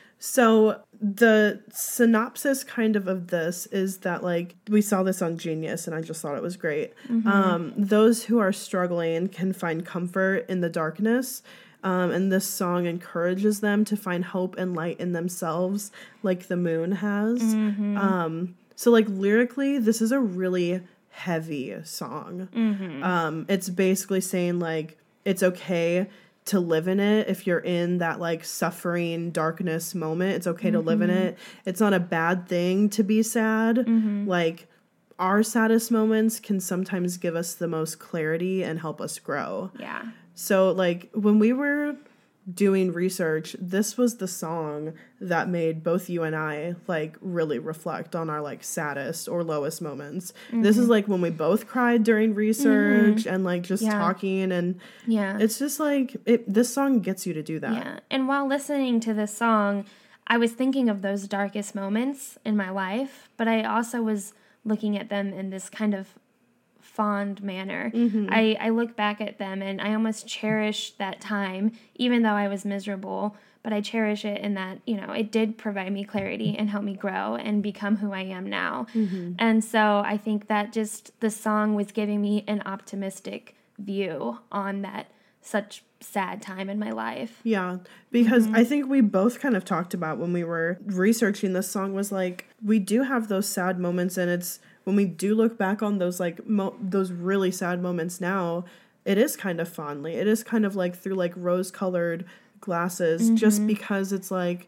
[SPEAKER 7] So the synopsis kind of of this is that, like, we saw this on Genius and I just thought it was great.
[SPEAKER 8] Mm-hmm.
[SPEAKER 7] Um, those who are struggling can find comfort in the darkness. Um, and this song encourages them to find hope and light in themselves, like the moon has.
[SPEAKER 8] Mm-hmm.
[SPEAKER 7] Um, so, like, lyrically, this is a really heavy song.
[SPEAKER 8] Mm-hmm.
[SPEAKER 7] Um, it's basically saying, like, it's okay to live in it. If you're in that, like, suffering darkness moment, it's okay mm-hmm. to live in it. It's not a bad thing to be sad.
[SPEAKER 8] Mm-hmm.
[SPEAKER 7] Like, our saddest moments can sometimes give us the most clarity and help us grow.
[SPEAKER 8] Yeah.
[SPEAKER 7] So, like, when we were doing research, this was the song that made both you and I, like, really reflect on our, like, saddest or lowest moments. Mm-hmm. This is, like, when we both cried during research mm-hmm. and, like, just yeah. talking, and
[SPEAKER 8] yeah.
[SPEAKER 7] it's just, like, it. This song gets you to do that.
[SPEAKER 8] Yeah, and while listening to this song, I was thinking of those darkest moments in my life, but I also was looking at them in this kind of fond manner.
[SPEAKER 7] Mm-hmm.
[SPEAKER 8] I, I look back at them and I almost cherish that time, even though I was miserable, but I cherish it in that, you know, it did provide me clarity and help me grow and become who I am now.
[SPEAKER 7] Mm-hmm.
[SPEAKER 8] And so I think that just the song was giving me an optimistic view on that such sad time in my life.
[SPEAKER 7] Yeah, because
[SPEAKER 8] mm-hmm.
[SPEAKER 7] I think we both kind of talked about when we were researching this song was, like, we do have those sad moments, and it's when we do look back on those, like, mo- those really sad moments now, it is kind of fondly. It is kind of like through, like, rose-colored glasses, mm-hmm. just because it's like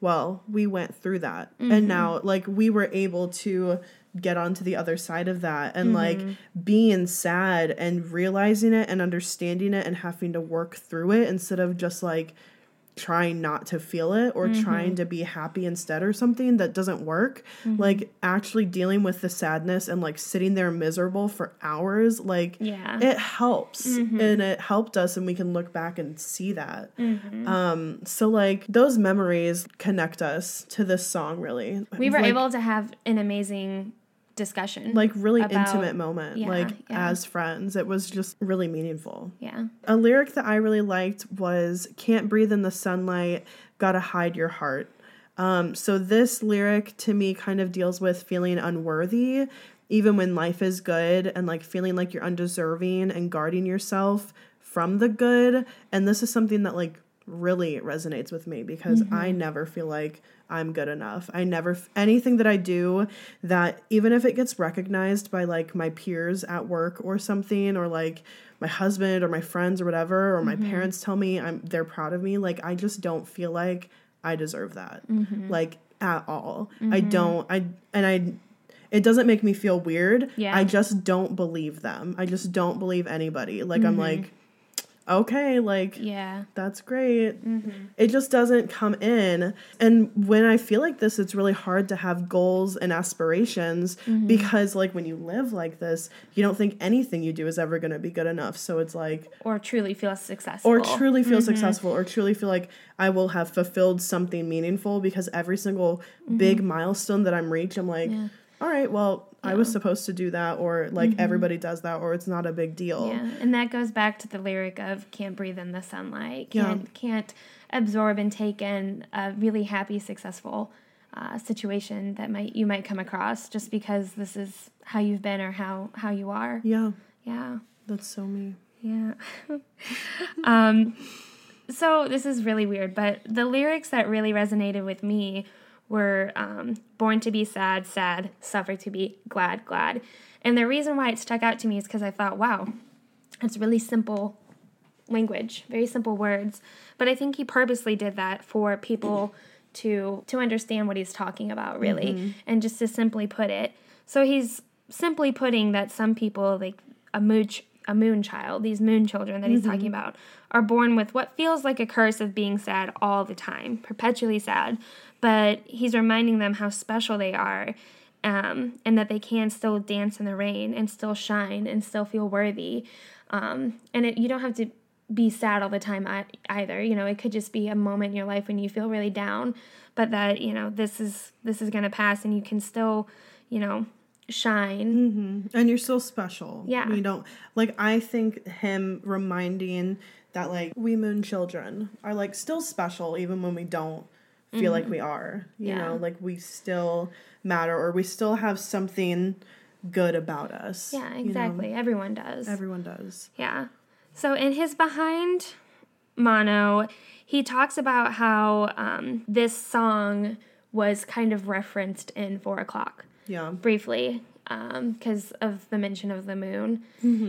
[SPEAKER 7] well, we went through that.
[SPEAKER 8] Mm-hmm.
[SPEAKER 7] And now, like, we were able to get onto the other side of that. And,
[SPEAKER 8] Mm-hmm.
[SPEAKER 7] like, being sad and realizing it and understanding it and having to work through it instead of just, like, trying not to feel it or
[SPEAKER 8] Mm-hmm.
[SPEAKER 7] trying to be happy instead or something that doesn't work.
[SPEAKER 8] Mm-hmm.
[SPEAKER 7] Like, actually dealing with the sadness and, like, sitting there miserable for hours, like,
[SPEAKER 8] Yeah.
[SPEAKER 7] it helps.
[SPEAKER 8] Mm-hmm.
[SPEAKER 7] And it helped us, and we can look back and see that.
[SPEAKER 8] Mm-hmm.
[SPEAKER 7] Um, so, like, those memories connect us to this song, really.
[SPEAKER 8] We were
[SPEAKER 7] Like-
[SPEAKER 8] able to have an amazing discussion.
[SPEAKER 7] like, really
[SPEAKER 8] about-
[SPEAKER 7] intimate moment,
[SPEAKER 8] yeah,
[SPEAKER 7] like,
[SPEAKER 8] yeah.
[SPEAKER 7] as friends. It was just really meaningful.
[SPEAKER 8] Yeah.
[SPEAKER 7] A lyric that I really liked was "Can't breathe in the sunlight, gotta hide your heart." Um, so this lyric to me kind of deals with feeling unworthy, even when life is good, and like feeling like you're undeserving and guarding yourself from the good. And this is something that like really resonates with me because I never feel like I'm good enough. I never, f- anything that I do that even if it gets recognized by like my peers at work or something, or like my husband or my friends or whatever, or my parents tell me I'm, they're proud of me. Like, I just don't feel like I deserve that, like at all. I don't, I, and I, it doesn't make me feel weird.
[SPEAKER 8] Yeah.
[SPEAKER 7] I just don't believe them. I just don't believe anybody. Like, I'm like, okay, like,
[SPEAKER 8] Yeah.
[SPEAKER 7] that's great. It just doesn't come in. And when I feel like this, it's really hard to have goals and aspirations because, like, when you live like this, you don't think anything you do is ever going to be good enough. So it's like,
[SPEAKER 8] Or truly feel successful.
[SPEAKER 7] or truly feel successful, or truly feel like I will have fulfilled something meaningful, because every single big milestone that I'm reached, I'm like, all right, well, I was supposed to do that, or like everybody does that, or it's not a big deal.
[SPEAKER 8] Yeah, and that goes back to the lyric of "can't breathe in the sunlight,"
[SPEAKER 7] Yeah.
[SPEAKER 8] can't can't absorb and take in a really happy, successful uh, situation that might you might come across just because this is how you've been or how how you are.
[SPEAKER 7] Yeah,
[SPEAKER 8] Yeah,
[SPEAKER 7] that's so me.
[SPEAKER 8] yeah. um, so this is really weird, but the lyrics that really resonated with me were um, "born to be sad, sad, suffer to be glad, glad." And the reason why it stuck out to me is because I thought, wow, it's really simple language, very simple words. But I think he purposely did that for people to to understand what he's talking about, really, and just to simply put it. So he's simply putting that some people, like a moon, ch- a moon child, these moon children that he's talking about, are born with what feels like a curse of being sad all the time, perpetually sad. But he's reminding them how special they are, um, and that they can still dance in the rain and still shine and still feel worthy. Um, and it, you don't have to be sad all the time either. You know, it could just be a moment in your life when you feel really down, but that, you know, this is this is going to pass, and you can still, you know, shine.
[SPEAKER 7] And you're still special.
[SPEAKER 8] Yeah.
[SPEAKER 7] You don't, like, I think him reminding that, like, we moon children are, like, still special even when we don't feel like we are. You
[SPEAKER 8] Yeah.
[SPEAKER 7] know, like, we still matter, or we still have something good about us.
[SPEAKER 8] Yeah,
[SPEAKER 7] you know?
[SPEAKER 8] exactly. Everyone does.
[SPEAKER 7] Everyone does.
[SPEAKER 8] Yeah. So in his Behind Mono, he talks about how um, this song was kind of referenced in Four O'Clock
[SPEAKER 7] Yeah.
[SPEAKER 8] briefly because of the mention of the moon.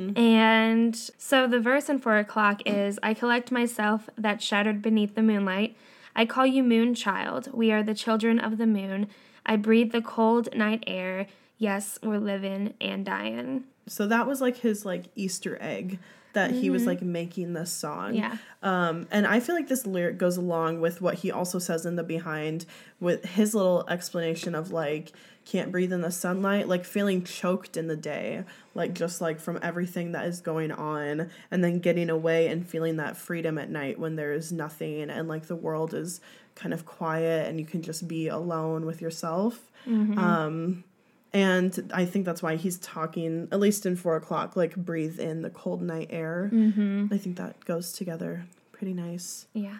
[SPEAKER 8] And so the verse in Four O'Clock is, "I collect myself that shattered beneath the moonlight. I call you moon child. We are the children of the moon. I breathe the cold night air. Yes, we're living and dying."
[SPEAKER 7] So that was, like, his, like, Easter egg that he was, like, making this song.
[SPEAKER 8] Yeah.
[SPEAKER 7] Um, and I feel like this lyric goes along with what he also says in the behind, with his little explanation of, like, can't breathe in the sunlight, like feeling choked in the day, like just like from everything that is going on, and then getting away and feeling that freedom at night when there is nothing and like the world is kind of quiet and you can just be alone with yourself. Um, and I think that's why he's talking, at least in Four O'Clock, like breathe in the cold night air. Mm-hmm. I think that goes together pretty nice.
[SPEAKER 8] Yeah.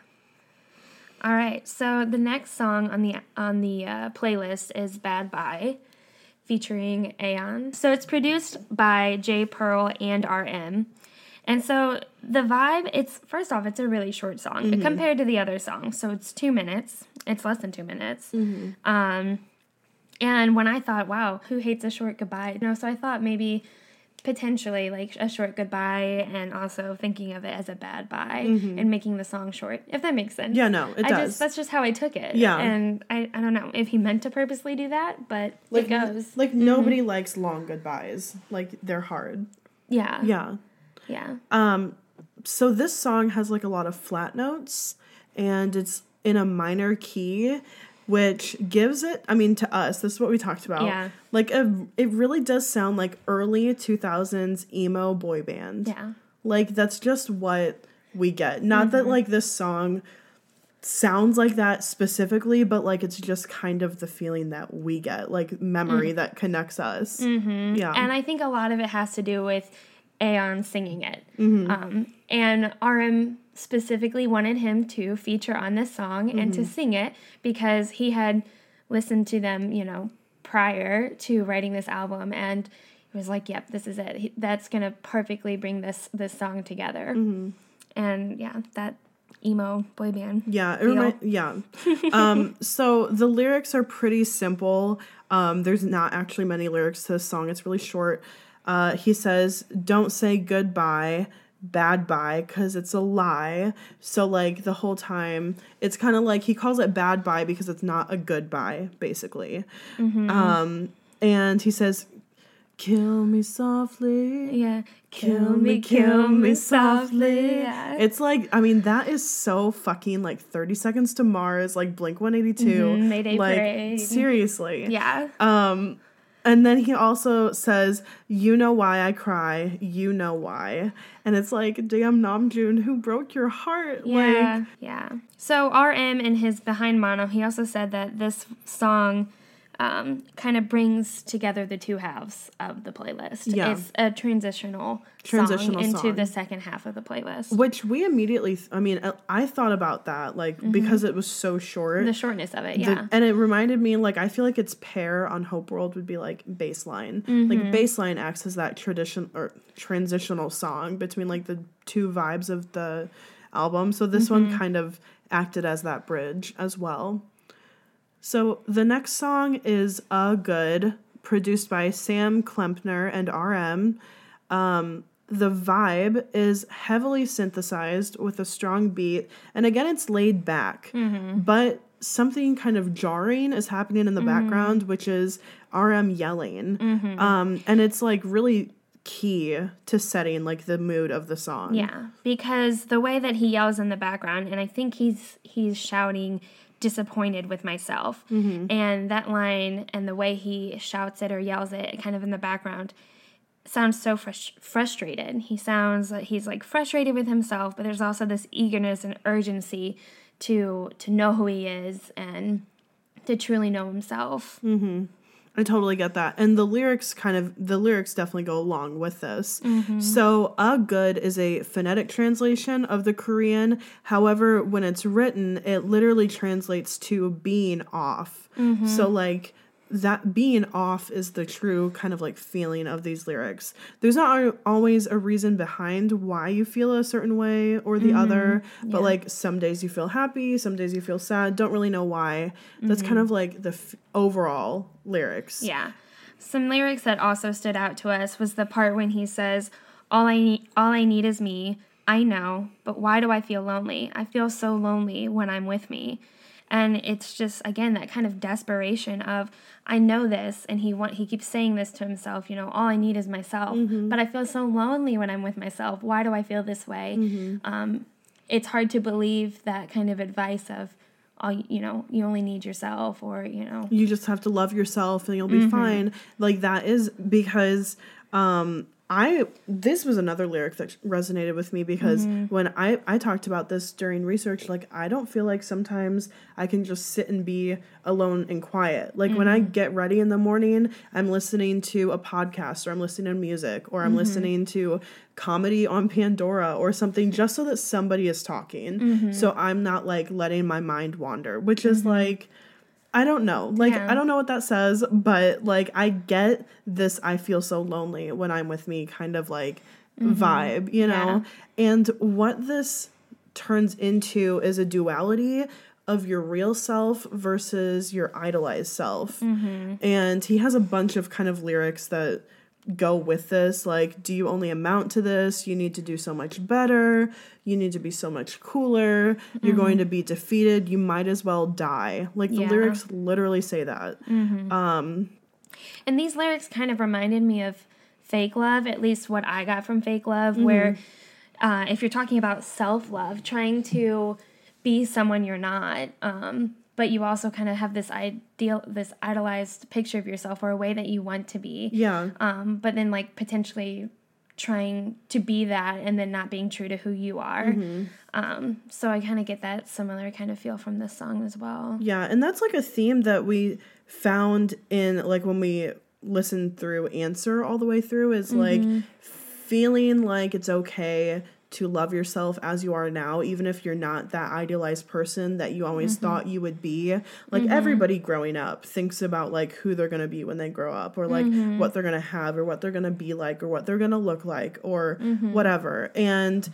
[SPEAKER 8] All right. So the next song on the on the uh, playlist is "Bad Bye," featuring Aeon. So it's produced by J Pearl and R M. And so the vibe, it's first off, it's a really short song mm-hmm. compared to the other songs. So it's two minutes. It's less than two minutes. Mm-hmm. Um, and when I thought, wow, who hates a short goodbye? You know, so I thought maybe potentially like a short goodbye, and also thinking of it as a bad bye,
[SPEAKER 7] Mm-hmm.
[SPEAKER 8] and making the song short, if that makes sense.
[SPEAKER 7] Yeah, no, it
[SPEAKER 8] I
[SPEAKER 7] does.
[SPEAKER 8] Just, that's just how I took it.
[SPEAKER 7] Yeah.
[SPEAKER 8] And I, I don't know if he meant to purposely do that, but
[SPEAKER 7] like
[SPEAKER 8] it goes.
[SPEAKER 7] like nobody likes long goodbyes. Like they're hard.
[SPEAKER 8] Yeah.
[SPEAKER 7] Yeah.
[SPEAKER 8] Yeah.
[SPEAKER 7] Um so this song has like a lot of flat notes, and it's in a minor key, which gives it, I mean, to us, this is what we talked about.
[SPEAKER 8] Yeah.
[SPEAKER 7] Like, a, it really does sound like early two thousands emo boy band.
[SPEAKER 8] Yeah.
[SPEAKER 7] Like, that's just what we get. Not
[SPEAKER 8] Mm-hmm.
[SPEAKER 7] that, like, this song sounds like that specifically, but, like, it's just kind of the feeling that we get. Like, memory
[SPEAKER 8] Mm.
[SPEAKER 7] that connects us.
[SPEAKER 8] Mm-hmm.
[SPEAKER 7] Yeah.
[SPEAKER 8] And I think a lot of it has to do with Aeon singing it.
[SPEAKER 7] Mm-hmm.
[SPEAKER 8] Um, and R M specifically wanted him to feature on this song and
[SPEAKER 7] Mm-hmm.
[SPEAKER 8] to sing it because he had listened to them, you know, prior to writing this album, and he was like, yep, this is it. He, that's going to perfectly bring this, this song together.
[SPEAKER 7] Mm-hmm.
[SPEAKER 8] And yeah, that emo boy band.
[SPEAKER 7] Yeah, it
[SPEAKER 8] feel.
[SPEAKER 7] remi- yeah. Um, so the lyrics are pretty simple. Um, there's not actually many lyrics to this song. It's really short. Uh, he says, "Don't say goodbye, bad bye, because it's a lie." So like the whole time, it's kind of like he calls it bad bye because it's not a goodbye, basically.
[SPEAKER 8] Mm-hmm.
[SPEAKER 7] Um, and he says, "Kill me softly."
[SPEAKER 8] Yeah. Kill me, kill me softly. Yeah.
[SPEAKER 7] It's like, I mean, that is so fucking like thirty Seconds to Mars, like Blink one eighty-two.
[SPEAKER 8] Mhm, Mayday
[SPEAKER 7] like,
[SPEAKER 8] Parade.
[SPEAKER 7] seriously.
[SPEAKER 8] Yeah.
[SPEAKER 7] Um, and then he also says, "You know why I cry, you know why." And it's like, damn, Namjoon, who broke your heart?
[SPEAKER 8] Yeah,
[SPEAKER 7] Like,
[SPEAKER 8] yeah. So R M in his Behind Mono, he also said that this song um, kind of brings together the two halves of the playlist.
[SPEAKER 7] Yeah.
[SPEAKER 8] It's a transitional,
[SPEAKER 7] Transitional
[SPEAKER 8] song into
[SPEAKER 7] song.
[SPEAKER 8] the second half of the playlist.
[SPEAKER 7] which we immediately, I mean, I- I thought about that, like, because it was so short.
[SPEAKER 8] The shortness of it,
[SPEAKER 7] The-
[SPEAKER 8] yeah.
[SPEAKER 7] and it reminded me, like, I feel like its pair on Hope World would be like Baseline.
[SPEAKER 8] Mm-hmm.
[SPEAKER 7] Like, Baseline acts as that tradition or transitional song between like the two vibes of the album. So this
[SPEAKER 8] Mm-hmm.
[SPEAKER 7] one kind of acted as that bridge as well. So the next song is "A Good," produced by Sam Klempner and R M. Um, the vibe is heavily synthesized with a strong beat, and again, it's laid back. But something kind of jarring is happening in the background, which is R M yelling. Um, and it's like really key to setting like the mood of the song.
[SPEAKER 8] Yeah, because the way that he yells in the background, and I think he's he's shouting disappointed with myself.
[SPEAKER 7] Mm-hmm.
[SPEAKER 8] And that line and the way he shouts it or yells it kind of in the background sounds so frus- frustrated. He sounds like he's like frustrated with himself, but there's also this eagerness and urgency to to know who he is and to truly know himself.
[SPEAKER 7] Mm-hmm. I totally get that. And the lyrics kind of, the lyrics definitely go along with this. So, "A Good" is a phonetic translation of the Korean. However, when it's written, it literally translates to being off. So, like, that being off is the true kind of like feeling of these lyrics. There's not al- always a reason behind why you feel a certain way or the other, but like some days you feel happy, some days you feel sad, don't really know why. That's kind of like the f- overall lyrics.
[SPEAKER 8] Yeah. Some lyrics that also stood out to us was the part when he says, all I need, all I need is me. I know, but why do I feel lonely? I feel so lonely when I'm with me." And it's just, again, that kind of desperation of, I know this, and he want, he keeps saying this to himself, you know, all I need is myself, but I feel so lonely when I'm with myself. Why do I feel this way? Um, it's hard to believe that kind of advice of, all you know, you only need yourself, or, you know.
[SPEAKER 7] You just have to love yourself and you'll be fine. Like, that is because um I this was another lyric that resonated with me because when I I talked about this during research, like, I don't feel like sometimes I can just sit and be alone and quiet. Like, when I get ready in the morning, I'm listening to a podcast, or I'm listening to music, or I'm listening to comedy on Pandora or something, just so that somebody is talking. So I'm not like letting my mind wander, which is like, I don't know. Like,
[SPEAKER 8] Yeah.
[SPEAKER 7] I don't know what that says, but, like, I get this I feel so lonely when I'm with me kind of, like, vibe, you know? And what this turns into is a duality of your real self versus your idolized self. And he has a bunch of kind of lyrics that go with this. Like, do you only amount to this? You need to do so much better. You need to be so much cooler. You're mm-hmm. going to be defeated. You might as well die. Like, the yeah. lyrics literally say that.
[SPEAKER 8] Mm-hmm.
[SPEAKER 7] Um,
[SPEAKER 8] and these lyrics kind of reminded me of Fake Love, at least what I got from Fake Love, mm-hmm. where uh, if you're talking about self-love, trying to be someone you're not, um, but you also kind of have this ideal, this idolized picture of yourself or a way that you want to be.
[SPEAKER 7] Yeah.
[SPEAKER 8] Um, but then, like, potentially trying to be that and then not being true to who you are.
[SPEAKER 7] Mm-hmm.
[SPEAKER 8] Um, so I kind of get that similar kind of feel from this song as well.
[SPEAKER 7] Yeah, and that's, like, a theme that we found in, like, when we listened through Answer all the way through is, mm-hmm. like, feeling like it's okay to love yourself as you are now, even if you're not that idealized person that you always mm-hmm. thought you would be. Like, mm-hmm. everybody growing up thinks about, like, who they're going to be when they grow up, or, like, mm-hmm. what they're going to have, or what they're going to be like, or what they're going to look like, or mm-hmm. whatever. And,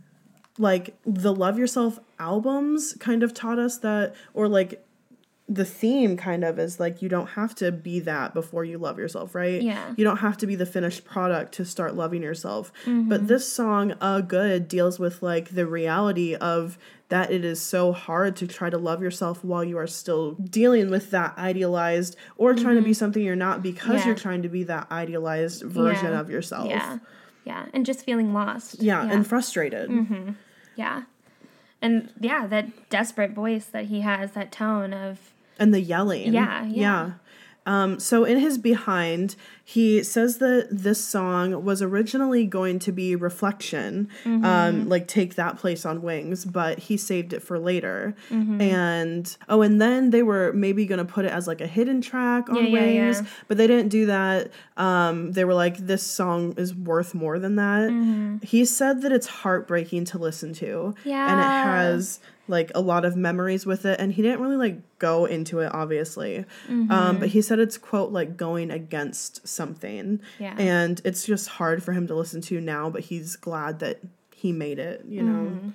[SPEAKER 7] like, the Love Yourself albums kind of taught us that, or, like, the theme kind of is, like, you don't have to be that before you love yourself, right?
[SPEAKER 8] Yeah.
[SPEAKER 7] You don't have to be the finished product to start loving yourself.
[SPEAKER 8] Mm-hmm.
[SPEAKER 7] But this song, Uh Good, deals with, like, the reality of that it is so hard to try to love yourself while you are still dealing with that idealized, or mm-hmm. trying to be something you're not because yeah. you're trying to be that idealized version
[SPEAKER 8] yeah.
[SPEAKER 7] of yourself.
[SPEAKER 8] Yeah. Yeah. And just feeling lost.
[SPEAKER 7] Yeah.
[SPEAKER 8] yeah.
[SPEAKER 7] And frustrated.
[SPEAKER 8] Mm-hmm. Yeah. And, yeah, that desperate voice that he has, that tone of...
[SPEAKER 7] And the yelling.
[SPEAKER 8] Yeah, yeah.
[SPEAKER 7] Yeah. Um, so in his behind, he says that this song was originally going to be Reflection, mm-hmm. um, like take that place on Wings, but he saved it for later. Mm-hmm. And, oh, and then they were maybe going to put it as like a hidden track on
[SPEAKER 8] yeah,
[SPEAKER 7] Wings,
[SPEAKER 8] yeah, yeah.
[SPEAKER 7] but they didn't do that. Um, they were like, this song is worth more than that.
[SPEAKER 8] Mm-hmm.
[SPEAKER 7] He said that it's heartbreaking to listen to.
[SPEAKER 8] Yeah.
[SPEAKER 7] And it has... like a lot of memories with it, and he didn't really like go into it obviously,
[SPEAKER 8] mm-hmm.
[SPEAKER 7] um, but he said it's quote like going against something,
[SPEAKER 8] yeah.
[SPEAKER 7] and it's just hard for him to listen to now, but he's glad that he made it, you know.
[SPEAKER 8] Mm-hmm.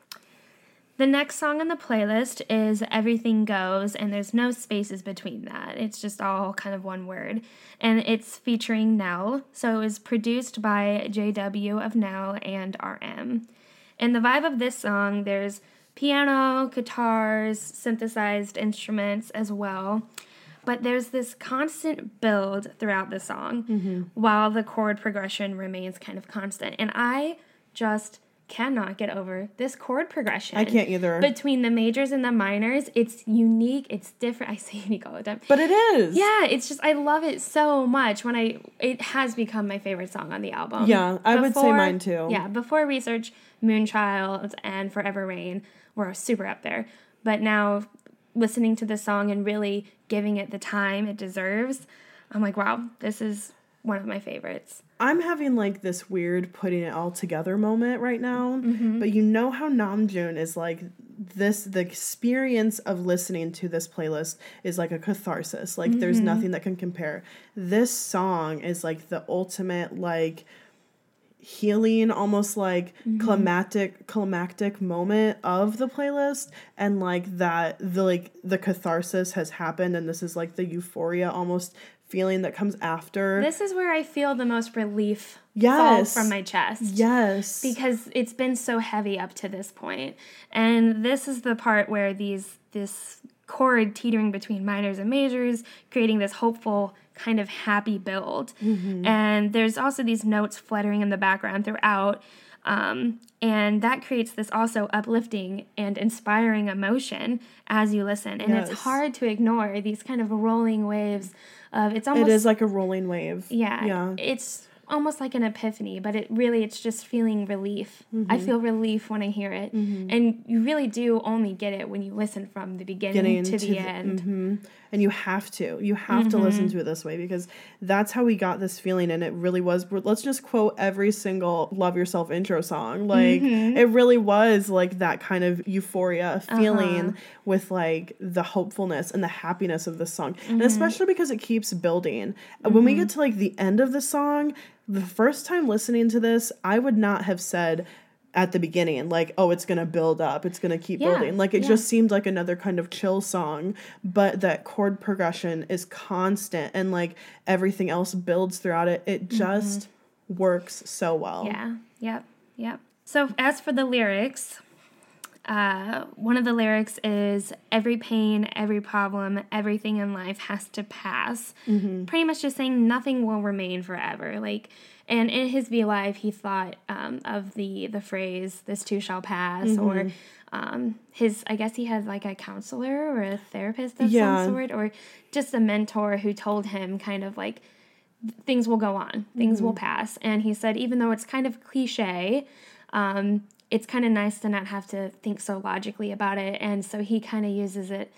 [SPEAKER 8] The next song on the playlist is Everything Goes, and there's no spaces between that. It's just all kind of one word, and it's featuring Nell. So it was produced by J W of Nell and R M. And the vibe of this song, there's piano, guitars, synthesized instruments as well. But there's this constant build throughout the song
[SPEAKER 7] mm-hmm.
[SPEAKER 8] while the chord progression remains kind of constant. And I just cannot get over this chord progression.
[SPEAKER 7] I can't either.
[SPEAKER 8] Between the majors and the minors, it's unique, it's different. I say unique all the time.
[SPEAKER 7] But it is.
[SPEAKER 8] Yeah, it's just, I love it so much. When I, it has become my favorite song on the album.
[SPEAKER 7] Yeah, I before, would say mine too.
[SPEAKER 8] Yeah, before Research, Moonchild, and Forever Rain were super up there. But now, listening to this song and really giving it the time it deserves, I'm like, wow, this is one of my favorites.
[SPEAKER 7] I'm having like this weird putting it all together moment right now,
[SPEAKER 8] mm-hmm.
[SPEAKER 7] but you know how Namjoon is like this, the experience of listening to this playlist is like a catharsis. Like mm-hmm. there's nothing that can compare. This song is like the ultimate like healing, almost like mm-hmm. climactic climactic moment of the playlist, and like that the like the catharsis has happened, and this is like the euphoria almost feeling that comes after.
[SPEAKER 8] This is where I feel the most relief
[SPEAKER 7] yes.
[SPEAKER 8] fall from my chest.
[SPEAKER 7] Yes.
[SPEAKER 8] Because it's been so heavy up to this point. And this is the part where these this chord teetering between minors and majors, creating this hopeful kind of happy build.
[SPEAKER 7] Mm-hmm.
[SPEAKER 8] And there's also these notes fluttering in the background throughout. Um, and that creates this also uplifting and inspiring emotion as you listen. And
[SPEAKER 7] yes.
[SPEAKER 8] it's hard to ignore these kind of rolling waves of, it's almost...
[SPEAKER 7] It is like a rolling wave.
[SPEAKER 8] Yeah.
[SPEAKER 7] Yeah.
[SPEAKER 8] It's almost like an epiphany, but it really, it's just feeling relief. Mm-hmm. I feel relief when I hear it.
[SPEAKER 7] Mm-hmm.
[SPEAKER 8] And you really do only get it when you listen from the beginning
[SPEAKER 7] Getting
[SPEAKER 8] to,
[SPEAKER 7] to
[SPEAKER 8] the,
[SPEAKER 7] the
[SPEAKER 8] end.
[SPEAKER 7] Mm-hmm. And you have to. You have
[SPEAKER 8] mm-hmm.
[SPEAKER 7] to listen to it this way, because that's how we got this feeling, and it really was. Let's just quote every single Love Yourself intro song. Like,
[SPEAKER 8] mm-hmm.
[SPEAKER 7] it really was like that kind of euphoria feeling
[SPEAKER 8] uh-huh.
[SPEAKER 7] with like the hopefulness and the happiness of the song.
[SPEAKER 8] Mm-hmm.
[SPEAKER 7] And especially because it keeps building. Mm-hmm. When we get to like the end of the song, the first time listening to this, I would not have said at the beginning, like, oh, it's gonna build up, it's gonna keep
[SPEAKER 8] Yeah,
[SPEAKER 7] building. Like, it
[SPEAKER 8] yeah.
[SPEAKER 7] just seemed like another kind of chill song, but that chord progression is constant and like everything else builds throughout it. It just mm-hmm. works so well.
[SPEAKER 8] Yeah, yep, yep. So as for the lyrics, uh, one of the lyrics is, every pain, every problem, everything in life has to pass. Mm-hmm. Pretty much just saying nothing will remain forever. Like, and in his V Live, he thought um, of the the phrase, this too shall pass, mm-hmm. or um, his, I guess he had like a counselor or a therapist of yeah. some sort, or just a mentor who told him kind of like, things will go on, things mm-hmm. will pass. And he said, even though it's kind of cliche, um, it's kind of nice to not have to think so logically about it. And so he kind of uses it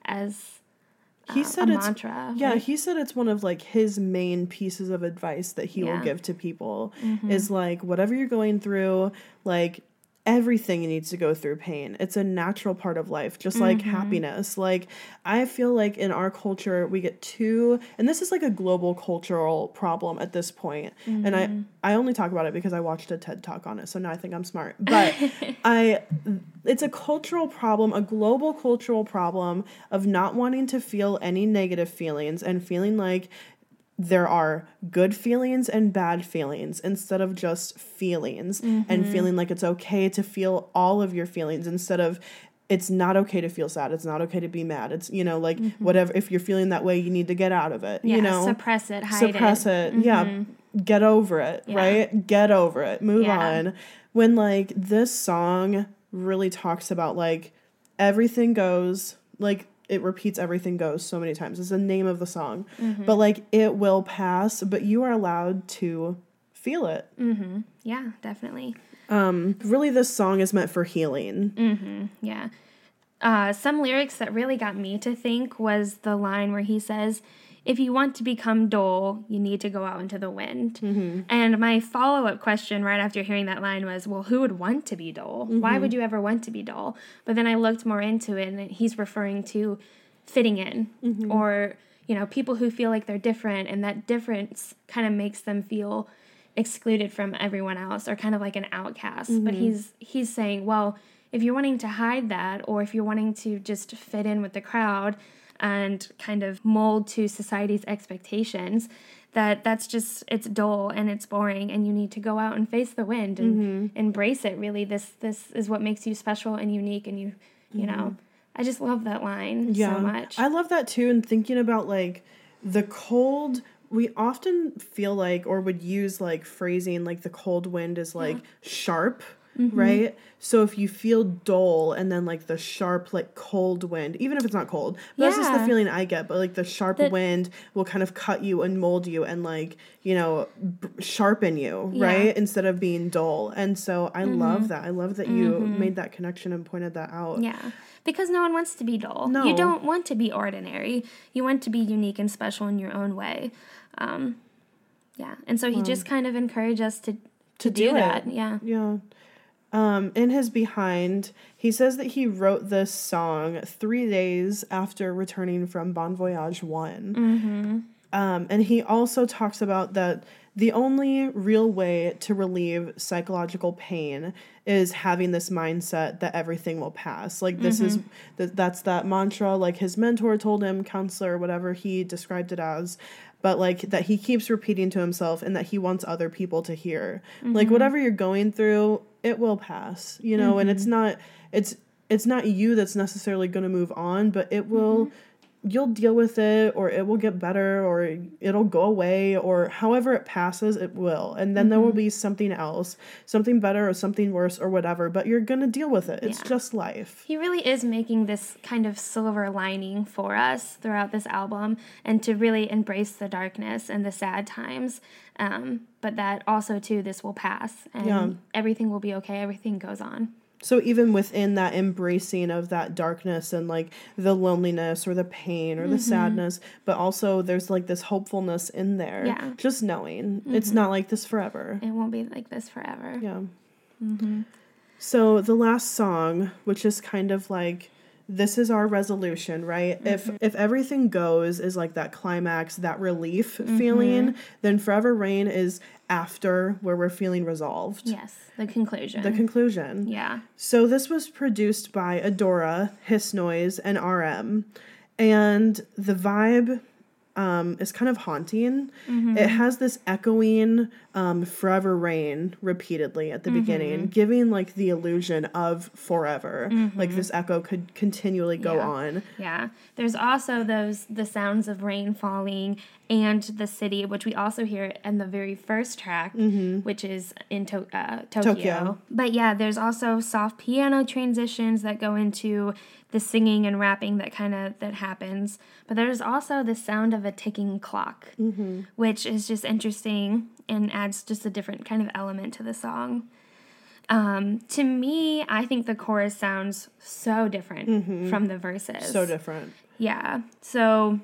[SPEAKER 8] as
[SPEAKER 7] he
[SPEAKER 8] uh,
[SPEAKER 7] said
[SPEAKER 8] a
[SPEAKER 7] it's,
[SPEAKER 8] mantra.
[SPEAKER 7] Yeah,
[SPEAKER 8] right?
[SPEAKER 7] he said it's one of like his main pieces of advice that he
[SPEAKER 8] yeah.
[SPEAKER 7] will give to people
[SPEAKER 8] mm-hmm.
[SPEAKER 7] is like, whatever you're going through, like everything needs to go through pain. It's a natural part of life, just like mm-hmm. happiness. Like, I feel like in our culture, we get too, and this is like a global cultural problem at this point. Mm-hmm. And I, I only talk about it because I watched a TED Talk on it, so now I think I'm smart. But I, it's a cultural problem, a global cultural problem of not wanting to feel any negative feelings and feeling like there are good feelings and bad feelings instead of just feelings mm-hmm. and feeling like it's okay to feel all of your feelings instead of it's not okay to feel sad. It's not okay to be mad. It's, you know, like mm-hmm. whatever, if you're feeling that way, you need to get out of it,
[SPEAKER 8] yeah,
[SPEAKER 7] you know,
[SPEAKER 8] suppress it, hide
[SPEAKER 7] suppress
[SPEAKER 8] it.
[SPEAKER 7] it. Mm-hmm. Yeah. Get over it. Yeah. Right. Get over it. Move yeah. on. When like this song really talks about like everything goes, like, it repeats everything goes so many times. It's the name of the song. Mm-hmm. But, like, it will pass, but you are allowed to feel it.
[SPEAKER 8] Mm-hmm. Yeah, definitely.
[SPEAKER 7] Um, really, this song is meant for healing.
[SPEAKER 8] Mm-hmm. Yeah. Uh, some lyrics that really got me to think was the line where he says, if you want to become dull, you need to go out into the wind. Mm-hmm. And my follow-up question right after hearing that line was, well, who would want to be dull? Mm-hmm. Why would you ever want to be dull? But then I looked more into it, and he's referring to fitting in mm-hmm. or, you know, people who feel like they're different, and that difference kind of makes them feel excluded from everyone else or kind of like an outcast. Mm-hmm. But he's he's saying, well, if you're wanting to hide that, or if you're wanting to just fit in with the crowd and kind of mold to society's expectations, that that's just, it's dull and it's boring, and you need to go out and face the wind and mm-hmm. embrace it. Really, this this is what makes you special and unique, and you you mm-hmm. know, I just love that line yeah. so much.
[SPEAKER 7] I love that too, and thinking about like the cold, we often feel like, or would use like phrasing like the cold wind is like yeah. sharp. Mm-hmm. Right? So if you feel dull and then like the sharp, like cold wind, even if it's not cold, but yeah. that's just the feeling I get. But like the sharp the, wind will kind of cut you and mold you and like, you know, b- sharpen you, yeah. right? Instead of being dull. And so I mm-hmm. love that. I love that you mm-hmm. made that connection and pointed that out.
[SPEAKER 8] Yeah. Because no one wants to be dull.
[SPEAKER 7] No.
[SPEAKER 8] You don't want to be ordinary. You want to be unique and special in your own way. Um, yeah. And so he um, just kind of encouraged us to, to, to do, do that. Yeah.
[SPEAKER 7] Yeah. Um, in his behind, he says that he wrote this song three days after returning from Bon Voyage one.
[SPEAKER 8] Mm-hmm.
[SPEAKER 7] Um, and he also talks about that the only real way to relieve psychological pain is having this mindset that everything will pass. Like, this mm-hmm. is, th- that's that mantra, like his mentor told him, counselor, whatever he described it as. But, like, that he keeps repeating to himself and that he wants other people to hear. Mm-hmm. Like, whatever you're going through, it will pass, you know? Mm-hmm. And it's not, it's, it's not you that's necessarily going to move on, but it will, mm-hmm. you'll deal with it, or it will get better, or it'll go away, or however it passes, it will. And then mm-hmm. there will be something else, something better or something worse or whatever, but you're going to deal with it. It's yeah. just life.
[SPEAKER 8] He really is making this kind of silver lining for us throughout this album, and to really embrace the darkness and the sad times. Um, but that also, too, this will pass, and yeah. everything will be okay. Everything goes on.
[SPEAKER 7] So even within that embracing of that darkness and like the loneliness or the pain or mm-hmm. the sadness, but also there's like this hopefulness in there.
[SPEAKER 8] Yeah.
[SPEAKER 7] Just knowing mm-hmm. it's not like this forever.
[SPEAKER 8] It won't be like this forever.
[SPEAKER 7] Yeah.
[SPEAKER 8] Mm-hmm.
[SPEAKER 7] So the last song, which is kind of like this is our resolution, right? Mm-hmm. If if everything goes is like that climax, that relief mm-hmm. feeling, then Forever Rain is after where we're feeling resolved.
[SPEAKER 8] Yes, the conclusion.
[SPEAKER 7] The conclusion.
[SPEAKER 8] Yeah.
[SPEAKER 7] So this was produced by Adora, Hiss Noise, and R M. And the vibe um, is kind of haunting. Mm-hmm. It has this echoing um, Forever Rain repeatedly at the mm-hmm. beginning, giving like the illusion of forever. Mm-hmm. Like this echo could continually go
[SPEAKER 8] yeah.
[SPEAKER 7] on.
[SPEAKER 8] Yeah. There's also those, the sounds of rain falling and the city, which we also hear in the very first track, mm-hmm. which is in to- uh, Tokyo. Tokyo. But yeah, there's also soft piano transitions that go into the singing and rapping that kind of that happens. But there's also the sound of a ticking clock, mm-hmm. which is just interesting and adds just a different kind of element to the song. Um, to me, I think the chorus sounds so different mm-hmm. from the verses.
[SPEAKER 7] So different.
[SPEAKER 8] Yeah. So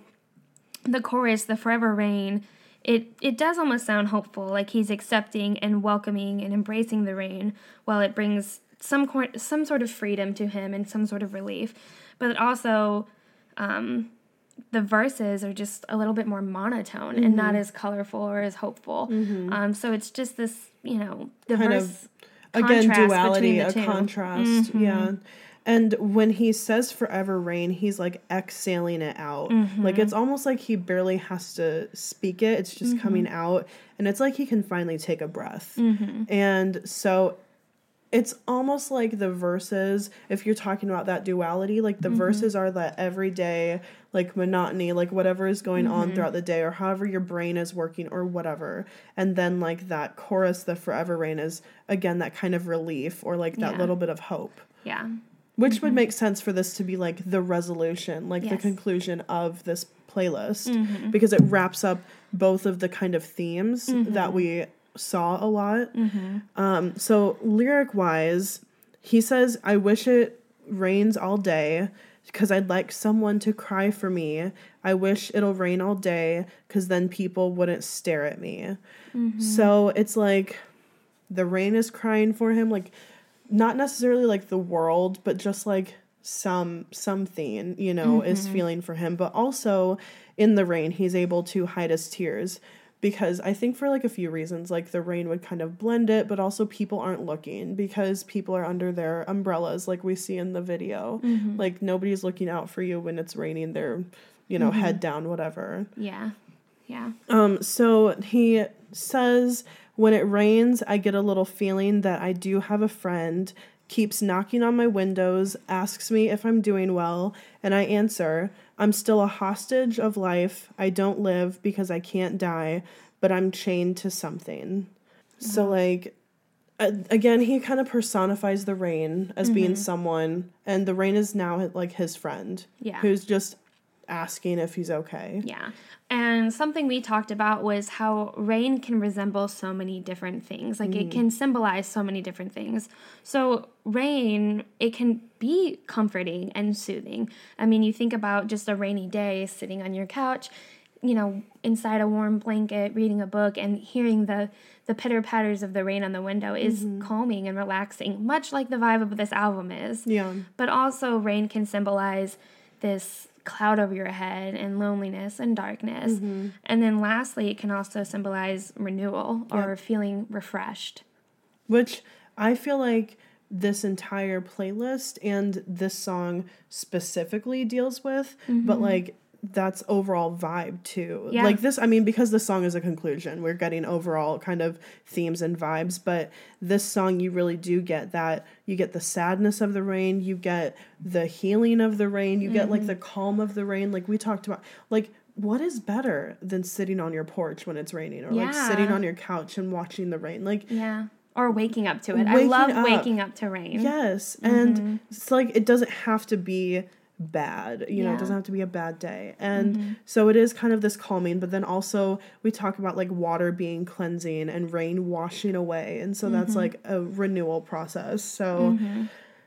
[SPEAKER 8] the chorus, the Forever Rain, it, it does almost sound hopeful, like he's accepting and welcoming and embracing the rain, while it brings some cor- some sort of freedom to him and some sort of relief. But also, um, the verses are just a little bit more monotone mm-hmm. and not as colorful or as hopeful. Mm-hmm. Um, so it's just this, you know, the
[SPEAKER 7] kind
[SPEAKER 8] verse
[SPEAKER 7] of, again, duality, a
[SPEAKER 8] two.
[SPEAKER 7] contrast.
[SPEAKER 8] Mm-hmm.
[SPEAKER 7] Yeah. And when he says Forever Rain, he's like exhaling it out. Mm-hmm. Like it's almost like he barely has to speak it. It's just mm-hmm. coming out. And it's like he can finally take a breath. Mm-hmm. And so it's almost like the verses, if you're talking about that duality, like the mm-hmm. verses are that everyday, like monotony, like whatever is going mm-hmm. on throughout the day or however your brain is working or whatever. And then like that chorus, the Forever Rain, is again that kind of relief or like that yeah. little bit of hope.
[SPEAKER 8] Yeah.
[SPEAKER 7] Which mm-hmm. would make sense for this to be like the resolution, like yes. the conclusion of this playlist mm-hmm. because it wraps up both of the kind of themes mm-hmm. that we saw a lot. Mm-hmm. Um, so lyric wise, he says, I wish it rains all day because I'd like someone to cry for me. I wish it'll rain all day because then people wouldn't stare at me. Mm-hmm. So it's like the rain is crying for him, like not necessarily like the world, but just like some something, you know, mm-hmm. is feeling for him. But also in the rain, he's able to hide his tears. Because I think for, like, a few reasons, like, the rain would kind of blend it, but also people aren't looking because people are under their umbrellas, like we see in the video. Mm-hmm. Like, nobody's looking out for you when it's raining. They're, you know, mm-hmm. head down, whatever.
[SPEAKER 8] Yeah. Yeah.
[SPEAKER 7] Um. So he says, when it rains, I get a little feeling that I do have a friend, keeps knocking on my windows, asks me if I'm doing well, and I answer, I'm still a hostage of life. I don't live because I can't die, but I'm chained to something. Mm-hmm. So, like, uh, again, he kind of personifies the rain as mm-hmm. being someone, and the rain is now, like, his friend.
[SPEAKER 8] Yeah.
[SPEAKER 7] Who's just asking if he's okay.
[SPEAKER 8] Yeah. And something we talked about was how rain can resemble so many different things. Like, mm. it can symbolize so many different things. So, rain, it can be comforting and soothing. I mean, you think about just a rainy day, sitting on your couch, you know, inside a warm blanket, reading a book, and hearing the, the pitter-patters of the rain on the window is mm-hmm. calming and relaxing, much like the vibe of this album is.
[SPEAKER 7] Yeah.
[SPEAKER 8] But also, rain can symbolize this cloud over your head and loneliness and darkness. Mm-hmm. And then lastly, it can also symbolize renewal or yep. feeling refreshed.
[SPEAKER 7] Which I feel like this entire playlist and this song specifically deals with, mm-hmm. but like that's overall vibe too. Yeah. Like this, I mean, because the song is a conclusion, we're getting overall kind of themes and vibes, but this song, you really do get that. You get the sadness of the rain, you get the healing of the rain, you mm-hmm. get like the calm of the rain. Like we talked about, like what is better than sitting on your porch when it's raining or yeah. like sitting on your couch and watching the rain? Like,
[SPEAKER 8] yeah. Or waking up to it. I love up. waking up to rain.
[SPEAKER 7] Yes. Mm-hmm. And it's like, it doesn't have to be bad, you yeah. know, it doesn't have to be a bad day. And mm-hmm. so it is kind of this calming, but then also we talk about like water being cleansing and rain washing away. And so mm-hmm. that's like a renewal process. So mm-hmm.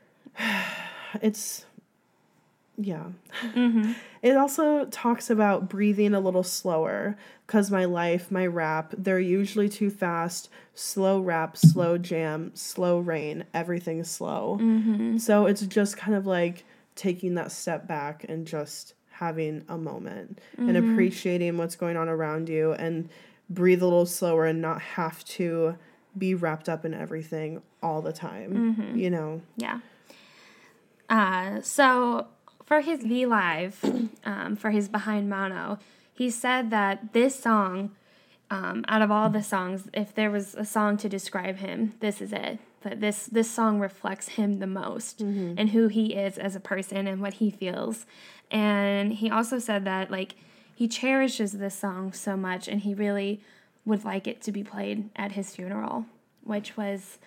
[SPEAKER 7] it's, yeah. Mm-hmm. It also talks about breathing a little slower because my life, my rap, they're usually too fast, slow rap, slow jam, slow rain, everything's slow. Mm-hmm. So it's just kind of like taking that step back and just having a moment
[SPEAKER 8] Mm-hmm.
[SPEAKER 7] and appreciating what's going on around you and breathe a little slower and not have to be wrapped up in everything all the time,
[SPEAKER 8] Mm-hmm.
[SPEAKER 7] you know?
[SPEAKER 8] Yeah. Uh, so for his V Live, um, for his Behind Mono, he said that this song, um, out of all the songs, if there was a song to describe him, this is it. That this this song reflects him the most
[SPEAKER 7] Mm-hmm.
[SPEAKER 8] and who he is as a person and what he feels. And he also said that like he cherishes this song so much and he really would like it to be played at his funeral, which was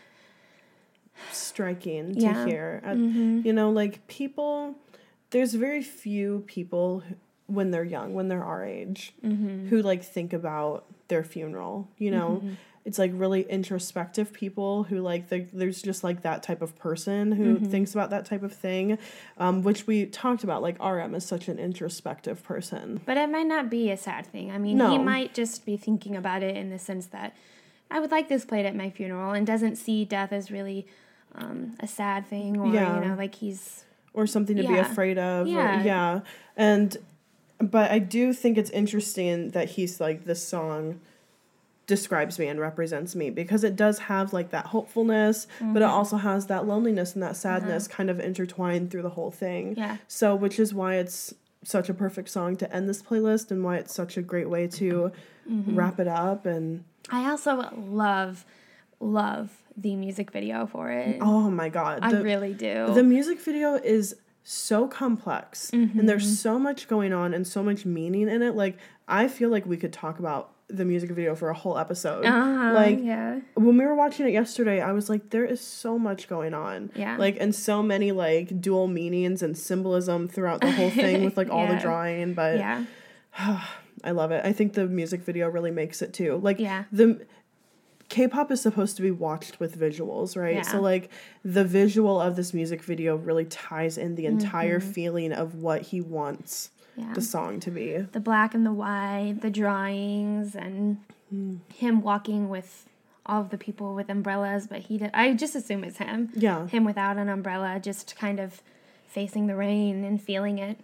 [SPEAKER 7] striking to
[SPEAKER 8] Yeah.
[SPEAKER 7] hear. Uh,
[SPEAKER 8] Mm-hmm.
[SPEAKER 7] You know, like people, there's very few people who, when they're young, when they're our age,
[SPEAKER 8] Mm-hmm.
[SPEAKER 7] who like think about their funeral, you know? It's like really introspective people who like, the, there's just like that type of person who
[SPEAKER 8] Mm-hmm.
[SPEAKER 7] thinks about that type of thing, um, which we talked about. Like R M is such an introspective person.
[SPEAKER 8] But it might not be a sad thing. I mean,
[SPEAKER 7] No.
[SPEAKER 8] he might just be thinking about it in the sense that I would like this played at my funeral and doesn't see death as really um, a sad thing or,
[SPEAKER 7] Yeah.
[SPEAKER 8] you know, like he's...
[SPEAKER 7] Or something to be
[SPEAKER 8] Yeah.
[SPEAKER 7] afraid of.
[SPEAKER 8] Yeah.
[SPEAKER 7] Or, yeah. And, but I do think it's interesting that he's like, this song describes me and represents me because it does have like that hopefulness,
[SPEAKER 8] Mm-hmm.
[SPEAKER 7] but it also has that loneliness and that sadness kind of intertwined through the whole thing.
[SPEAKER 8] Yeah.
[SPEAKER 7] So, which is why it's such a perfect song to end this playlist and why it's such a great way to
[SPEAKER 8] Mm-hmm.
[SPEAKER 7] wrap it up. And
[SPEAKER 8] I also love, love the music video for it.
[SPEAKER 7] oh my God.
[SPEAKER 8] I
[SPEAKER 7] the-
[SPEAKER 8] really do.
[SPEAKER 7] The music video is so complex
[SPEAKER 8] Mm-hmm.
[SPEAKER 7] and there's so much going on and so much meaning in it. Like, I feel like we could talk about the music video for a whole episode.
[SPEAKER 8] uh-huh,
[SPEAKER 7] Like,
[SPEAKER 8] yeah.
[SPEAKER 7] when we were watching it yesterday, I was like, there is so much going on.
[SPEAKER 8] Yeah.
[SPEAKER 7] Like, and so many, like, dual meanings and symbolism throughout the whole thing with, like, all the
[SPEAKER 8] Yeah.
[SPEAKER 7] drawing. But
[SPEAKER 8] Yeah.
[SPEAKER 7] I love it. I think the music video really makes it, too. Like,
[SPEAKER 8] Yeah.
[SPEAKER 7] the... K-pop is supposed to be watched with visuals, right?
[SPEAKER 8] Yeah.
[SPEAKER 7] So, like, the visual of this music video really ties in the entire feeling of what he wants
[SPEAKER 8] Yeah.
[SPEAKER 7] the song to be.
[SPEAKER 8] The black and the white, the drawings, and him walking with all of the people with umbrellas, but he did, I just assume it's him.
[SPEAKER 7] Yeah.
[SPEAKER 8] Him without an umbrella, just kind of facing the rain and feeling it.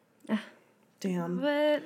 [SPEAKER 7] Damn.
[SPEAKER 8] But,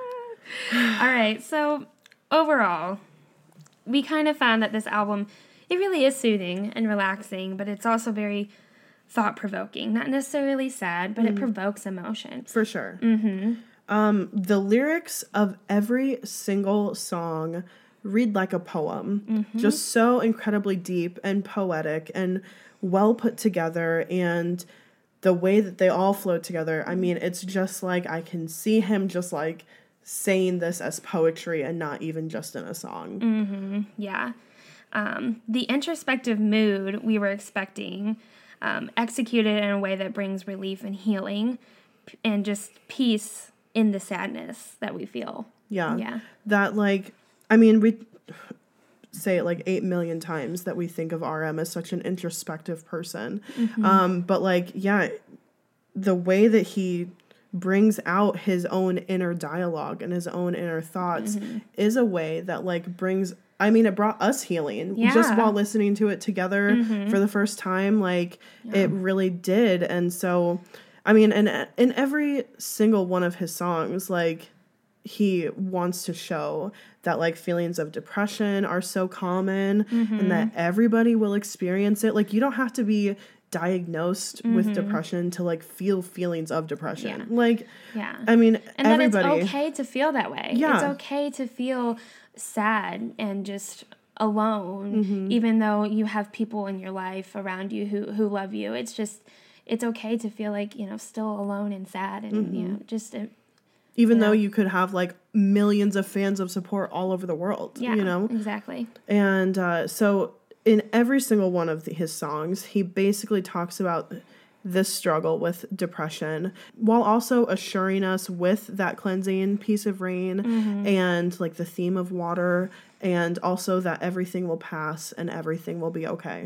[SPEAKER 8] ah. All right, so overall, we kind of found that this album, it really is soothing and relaxing, but it's also very thought-provoking. Not necessarily sad, but it provokes emotion.
[SPEAKER 7] For sure. Mm-hmm. Um, the lyrics of every single song read like a poem.
[SPEAKER 8] Mm-hmm.
[SPEAKER 7] Just so incredibly deep and poetic and well put together. And the way that they all flow together, I mean, it's just like I can see him just like saying this as poetry and not even just in a song.
[SPEAKER 8] Mm-hmm. Yeah. Um, the introspective mood we were expecting, um, executed in a way that brings relief and healing p- and just peace in the sadness that we feel.
[SPEAKER 7] Yeah.
[SPEAKER 8] Yeah.
[SPEAKER 7] That, like, I mean, we say it like eight million times that we think of R M as such an introspective person.
[SPEAKER 8] Mm-hmm.
[SPEAKER 7] Um, but, like, yeah, the way that he brings out his own inner dialogue and his own inner thoughts
[SPEAKER 8] Mm-hmm.
[SPEAKER 7] is a way that, like, brings, I mean, it brought us healing just
[SPEAKER 8] Yeah.
[SPEAKER 7] while listening to it together
[SPEAKER 8] Mm-hmm.
[SPEAKER 7] for the first time. Like, it really did. And so, I mean, and in every single one of his songs, like, he wants to show that, like, feelings of depression are so common
[SPEAKER 8] Mm-hmm.
[SPEAKER 7] and that everybody will experience it. Like, you don't have to be diagnosed with depression to, like, feel feelings of depression.
[SPEAKER 8] Mm-hmm. Yeah.
[SPEAKER 7] Like,
[SPEAKER 8] Yeah.
[SPEAKER 7] I mean,
[SPEAKER 8] and
[SPEAKER 7] everybody.
[SPEAKER 8] that it's okay to feel that way.
[SPEAKER 7] Yeah.
[SPEAKER 8] It's okay to feel sad and just alone,
[SPEAKER 7] Mm-hmm.
[SPEAKER 8] even though you have people in your life around you who, who love you. It's just, it's okay to feel like, you know, still alone and sad and,
[SPEAKER 7] Mm-hmm.
[SPEAKER 8] you know, just, uh,
[SPEAKER 7] Even
[SPEAKER 8] Yeah.
[SPEAKER 7] though you could have, like, millions of fans of support all over the world,
[SPEAKER 8] yeah,
[SPEAKER 7] you know?
[SPEAKER 8] exactly.
[SPEAKER 7] And uh, so in every single one of the, his songs, he basically talks about this struggle with depression while also assuring us with that cleansing piece of rain
[SPEAKER 8] Mm-hmm.
[SPEAKER 7] and, like, the theme of water and also that everything will pass and everything will be okay.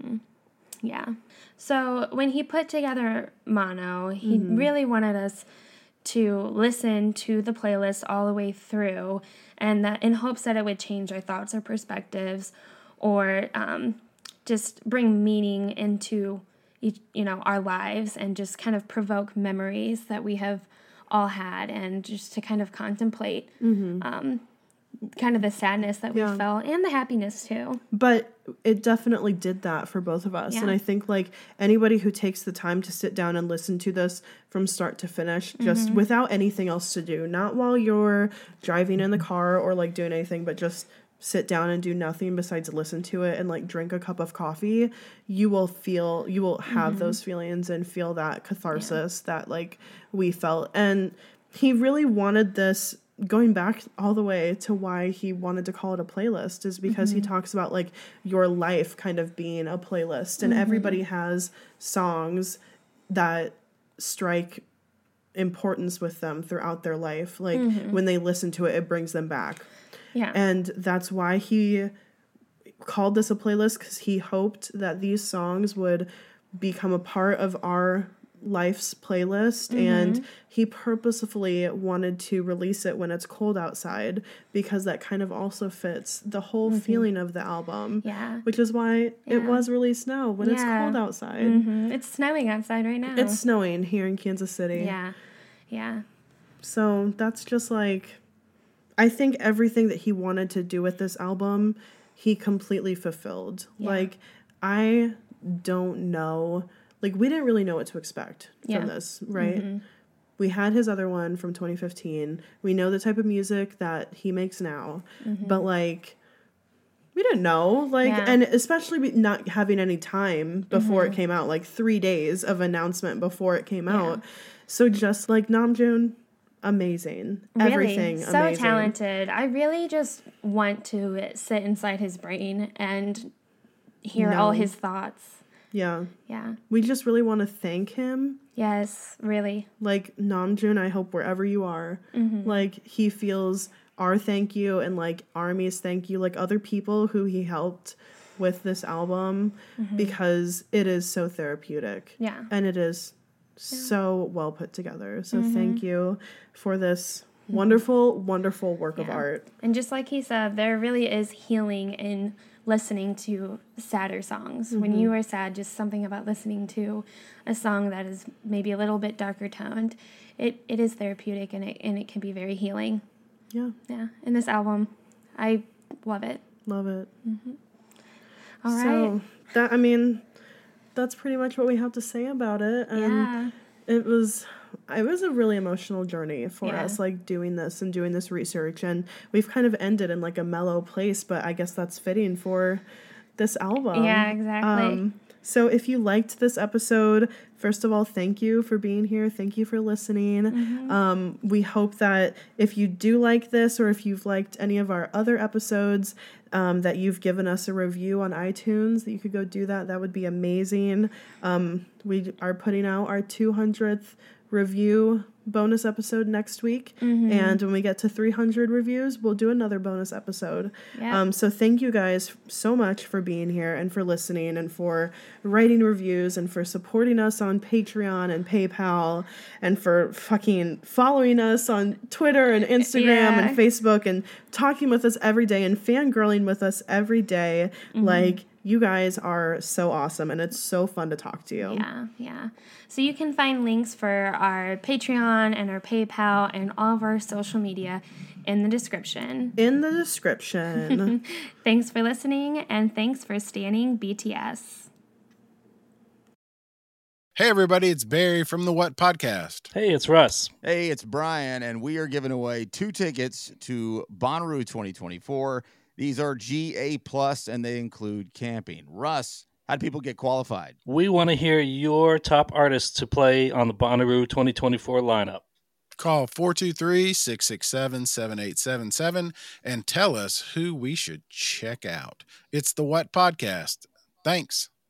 [SPEAKER 8] Yeah. So when he put together Mono, he really wanted us to listen to the playlist all the way through, and that in hopes that it would change our thoughts or perspectives, or um, just bring meaning into each, you know, our lives and just kind of provoke memories that we have all had, and just to kind of contemplate mm-hmm. um, kind of the sadness that we yeah. felt and the happiness too.
[SPEAKER 7] But it definitely did that for both of us. Yeah. And I think like anybody who takes the time to sit down and listen to this from start to finish, just mm-hmm. without anything else to do, not while you're driving in the car or like doing anything, but just sit down and do nothing besides listen to it and like drink a cup of coffee, you will feel, you will have mm-hmm. those feelings and feel that catharsis yeah. that like we felt. And he really wanted this, going back all the way to why he wanted to call it a playlist, is because mm-hmm. he talks about like your life kind of being a playlist, and mm-hmm. everybody has songs that strike importance with them throughout their life. Like mm-hmm. when they listen to it, it brings them back. Yeah. And that's why he called this a playlist, because he hoped that these songs would become a part of our life's playlist. Mm-hmm. And he purposefully wanted to release it when it's cold outside, because that kind of also fits the whole mm-hmm. feeling of the album. Yeah. Which is why yeah. it was released now when yeah. it's cold outside.
[SPEAKER 8] Mm-hmm. It's snowing outside right now.
[SPEAKER 7] It's snowing here in Kansas City.
[SPEAKER 8] Yeah. Yeah.
[SPEAKER 7] So that's just like, I think everything that he wanted to do with this album, he completely fulfilled. Yeah. Like, I don't know. Like, we didn't really know what to expect yeah. from this, right? Mm-hmm. We had his other one from twenty fifteen. We know the type of music that he makes now. Mm-hmm. But, like, we didn't know. Like, yeah. and especially not having any time before mm-hmm. it came out. Like, three days of announcement before it came yeah. out. So just, like, Namjoon, amazing.
[SPEAKER 8] Really?
[SPEAKER 7] Everything
[SPEAKER 8] so
[SPEAKER 7] amazing.
[SPEAKER 8] Talented. I really just want to sit inside his brain and hear no. all his thoughts.
[SPEAKER 7] Yeah.
[SPEAKER 8] Yeah.
[SPEAKER 7] We just really want to thank him.
[SPEAKER 8] Yes, really.
[SPEAKER 7] Like, Namjoon, I hope wherever you are, mm-hmm. like, he feels our thank you and, like, Army's thank you, like, other people who he helped with this album, mm-hmm. because it is so therapeutic. Yeah. And it is yeah. so well put together. So mm-hmm. thank you for this wonderful, wonderful work yeah. of art.
[SPEAKER 8] And just like he said, there really is healing in listening to sadder songs. Mm-hmm. When you are sad, just something about listening to a song that is maybe a little bit darker toned, it, it is therapeutic, and it and it can be very healing.
[SPEAKER 7] Yeah.
[SPEAKER 8] Yeah. And this album, I love it.
[SPEAKER 7] Love it.
[SPEAKER 8] Mm-hmm. All right.
[SPEAKER 7] So, that, I mean, that's pretty much what we have to say about it. And yeah. it was... It was a really emotional journey for yeah. us, like, doing this and doing this research. And we've kind of ended in, like, a mellow place, but I guess that's fitting for this album.
[SPEAKER 8] Yeah, exactly. Um,
[SPEAKER 7] so if you liked this episode, first of all, thank you for being here. Thank you for listening. Mm-hmm. Um, we hope that if you do like this, or if you've liked any of our other episodes, um, that you've given us a review on iTunes, that you could go do that. That would be amazing. Um, we are putting out our two hundredth review bonus episode next week, mm-hmm. and when we get to three hundred reviews, we'll do another bonus episode. Yep. Um, so thank you guys so much for being here and for listening and for writing reviews and for supporting us on Patreon and PayPal and for fucking following us on Twitter and Instagram yeah. and Facebook and talking with us every day and fangirling with us every day. Mm-hmm. Like, you guys are so awesome, and it's so fun to talk to you.
[SPEAKER 8] Yeah, yeah. So you can find links for our Patreon and our PayPal and all of our social media in the description.
[SPEAKER 7] In the description.
[SPEAKER 8] Thanks for listening, and thanks for standing B T S.
[SPEAKER 2] Hey, everybody, it's Barry from the What Podcast.
[SPEAKER 9] Hey, it's Russ.
[SPEAKER 10] Hey, it's Brian, and we are giving away two tickets to Bonnaroo twenty twenty-four. These are G A plus, and they include camping. Russ, how do people get qualified?
[SPEAKER 9] We want to hear your top artists to play on the Bonnaroo twenty twenty-four lineup.
[SPEAKER 2] Call four two three, six six seven, seven eight seven seven and tell us who we should check out. It's the What Podcast. Thanks.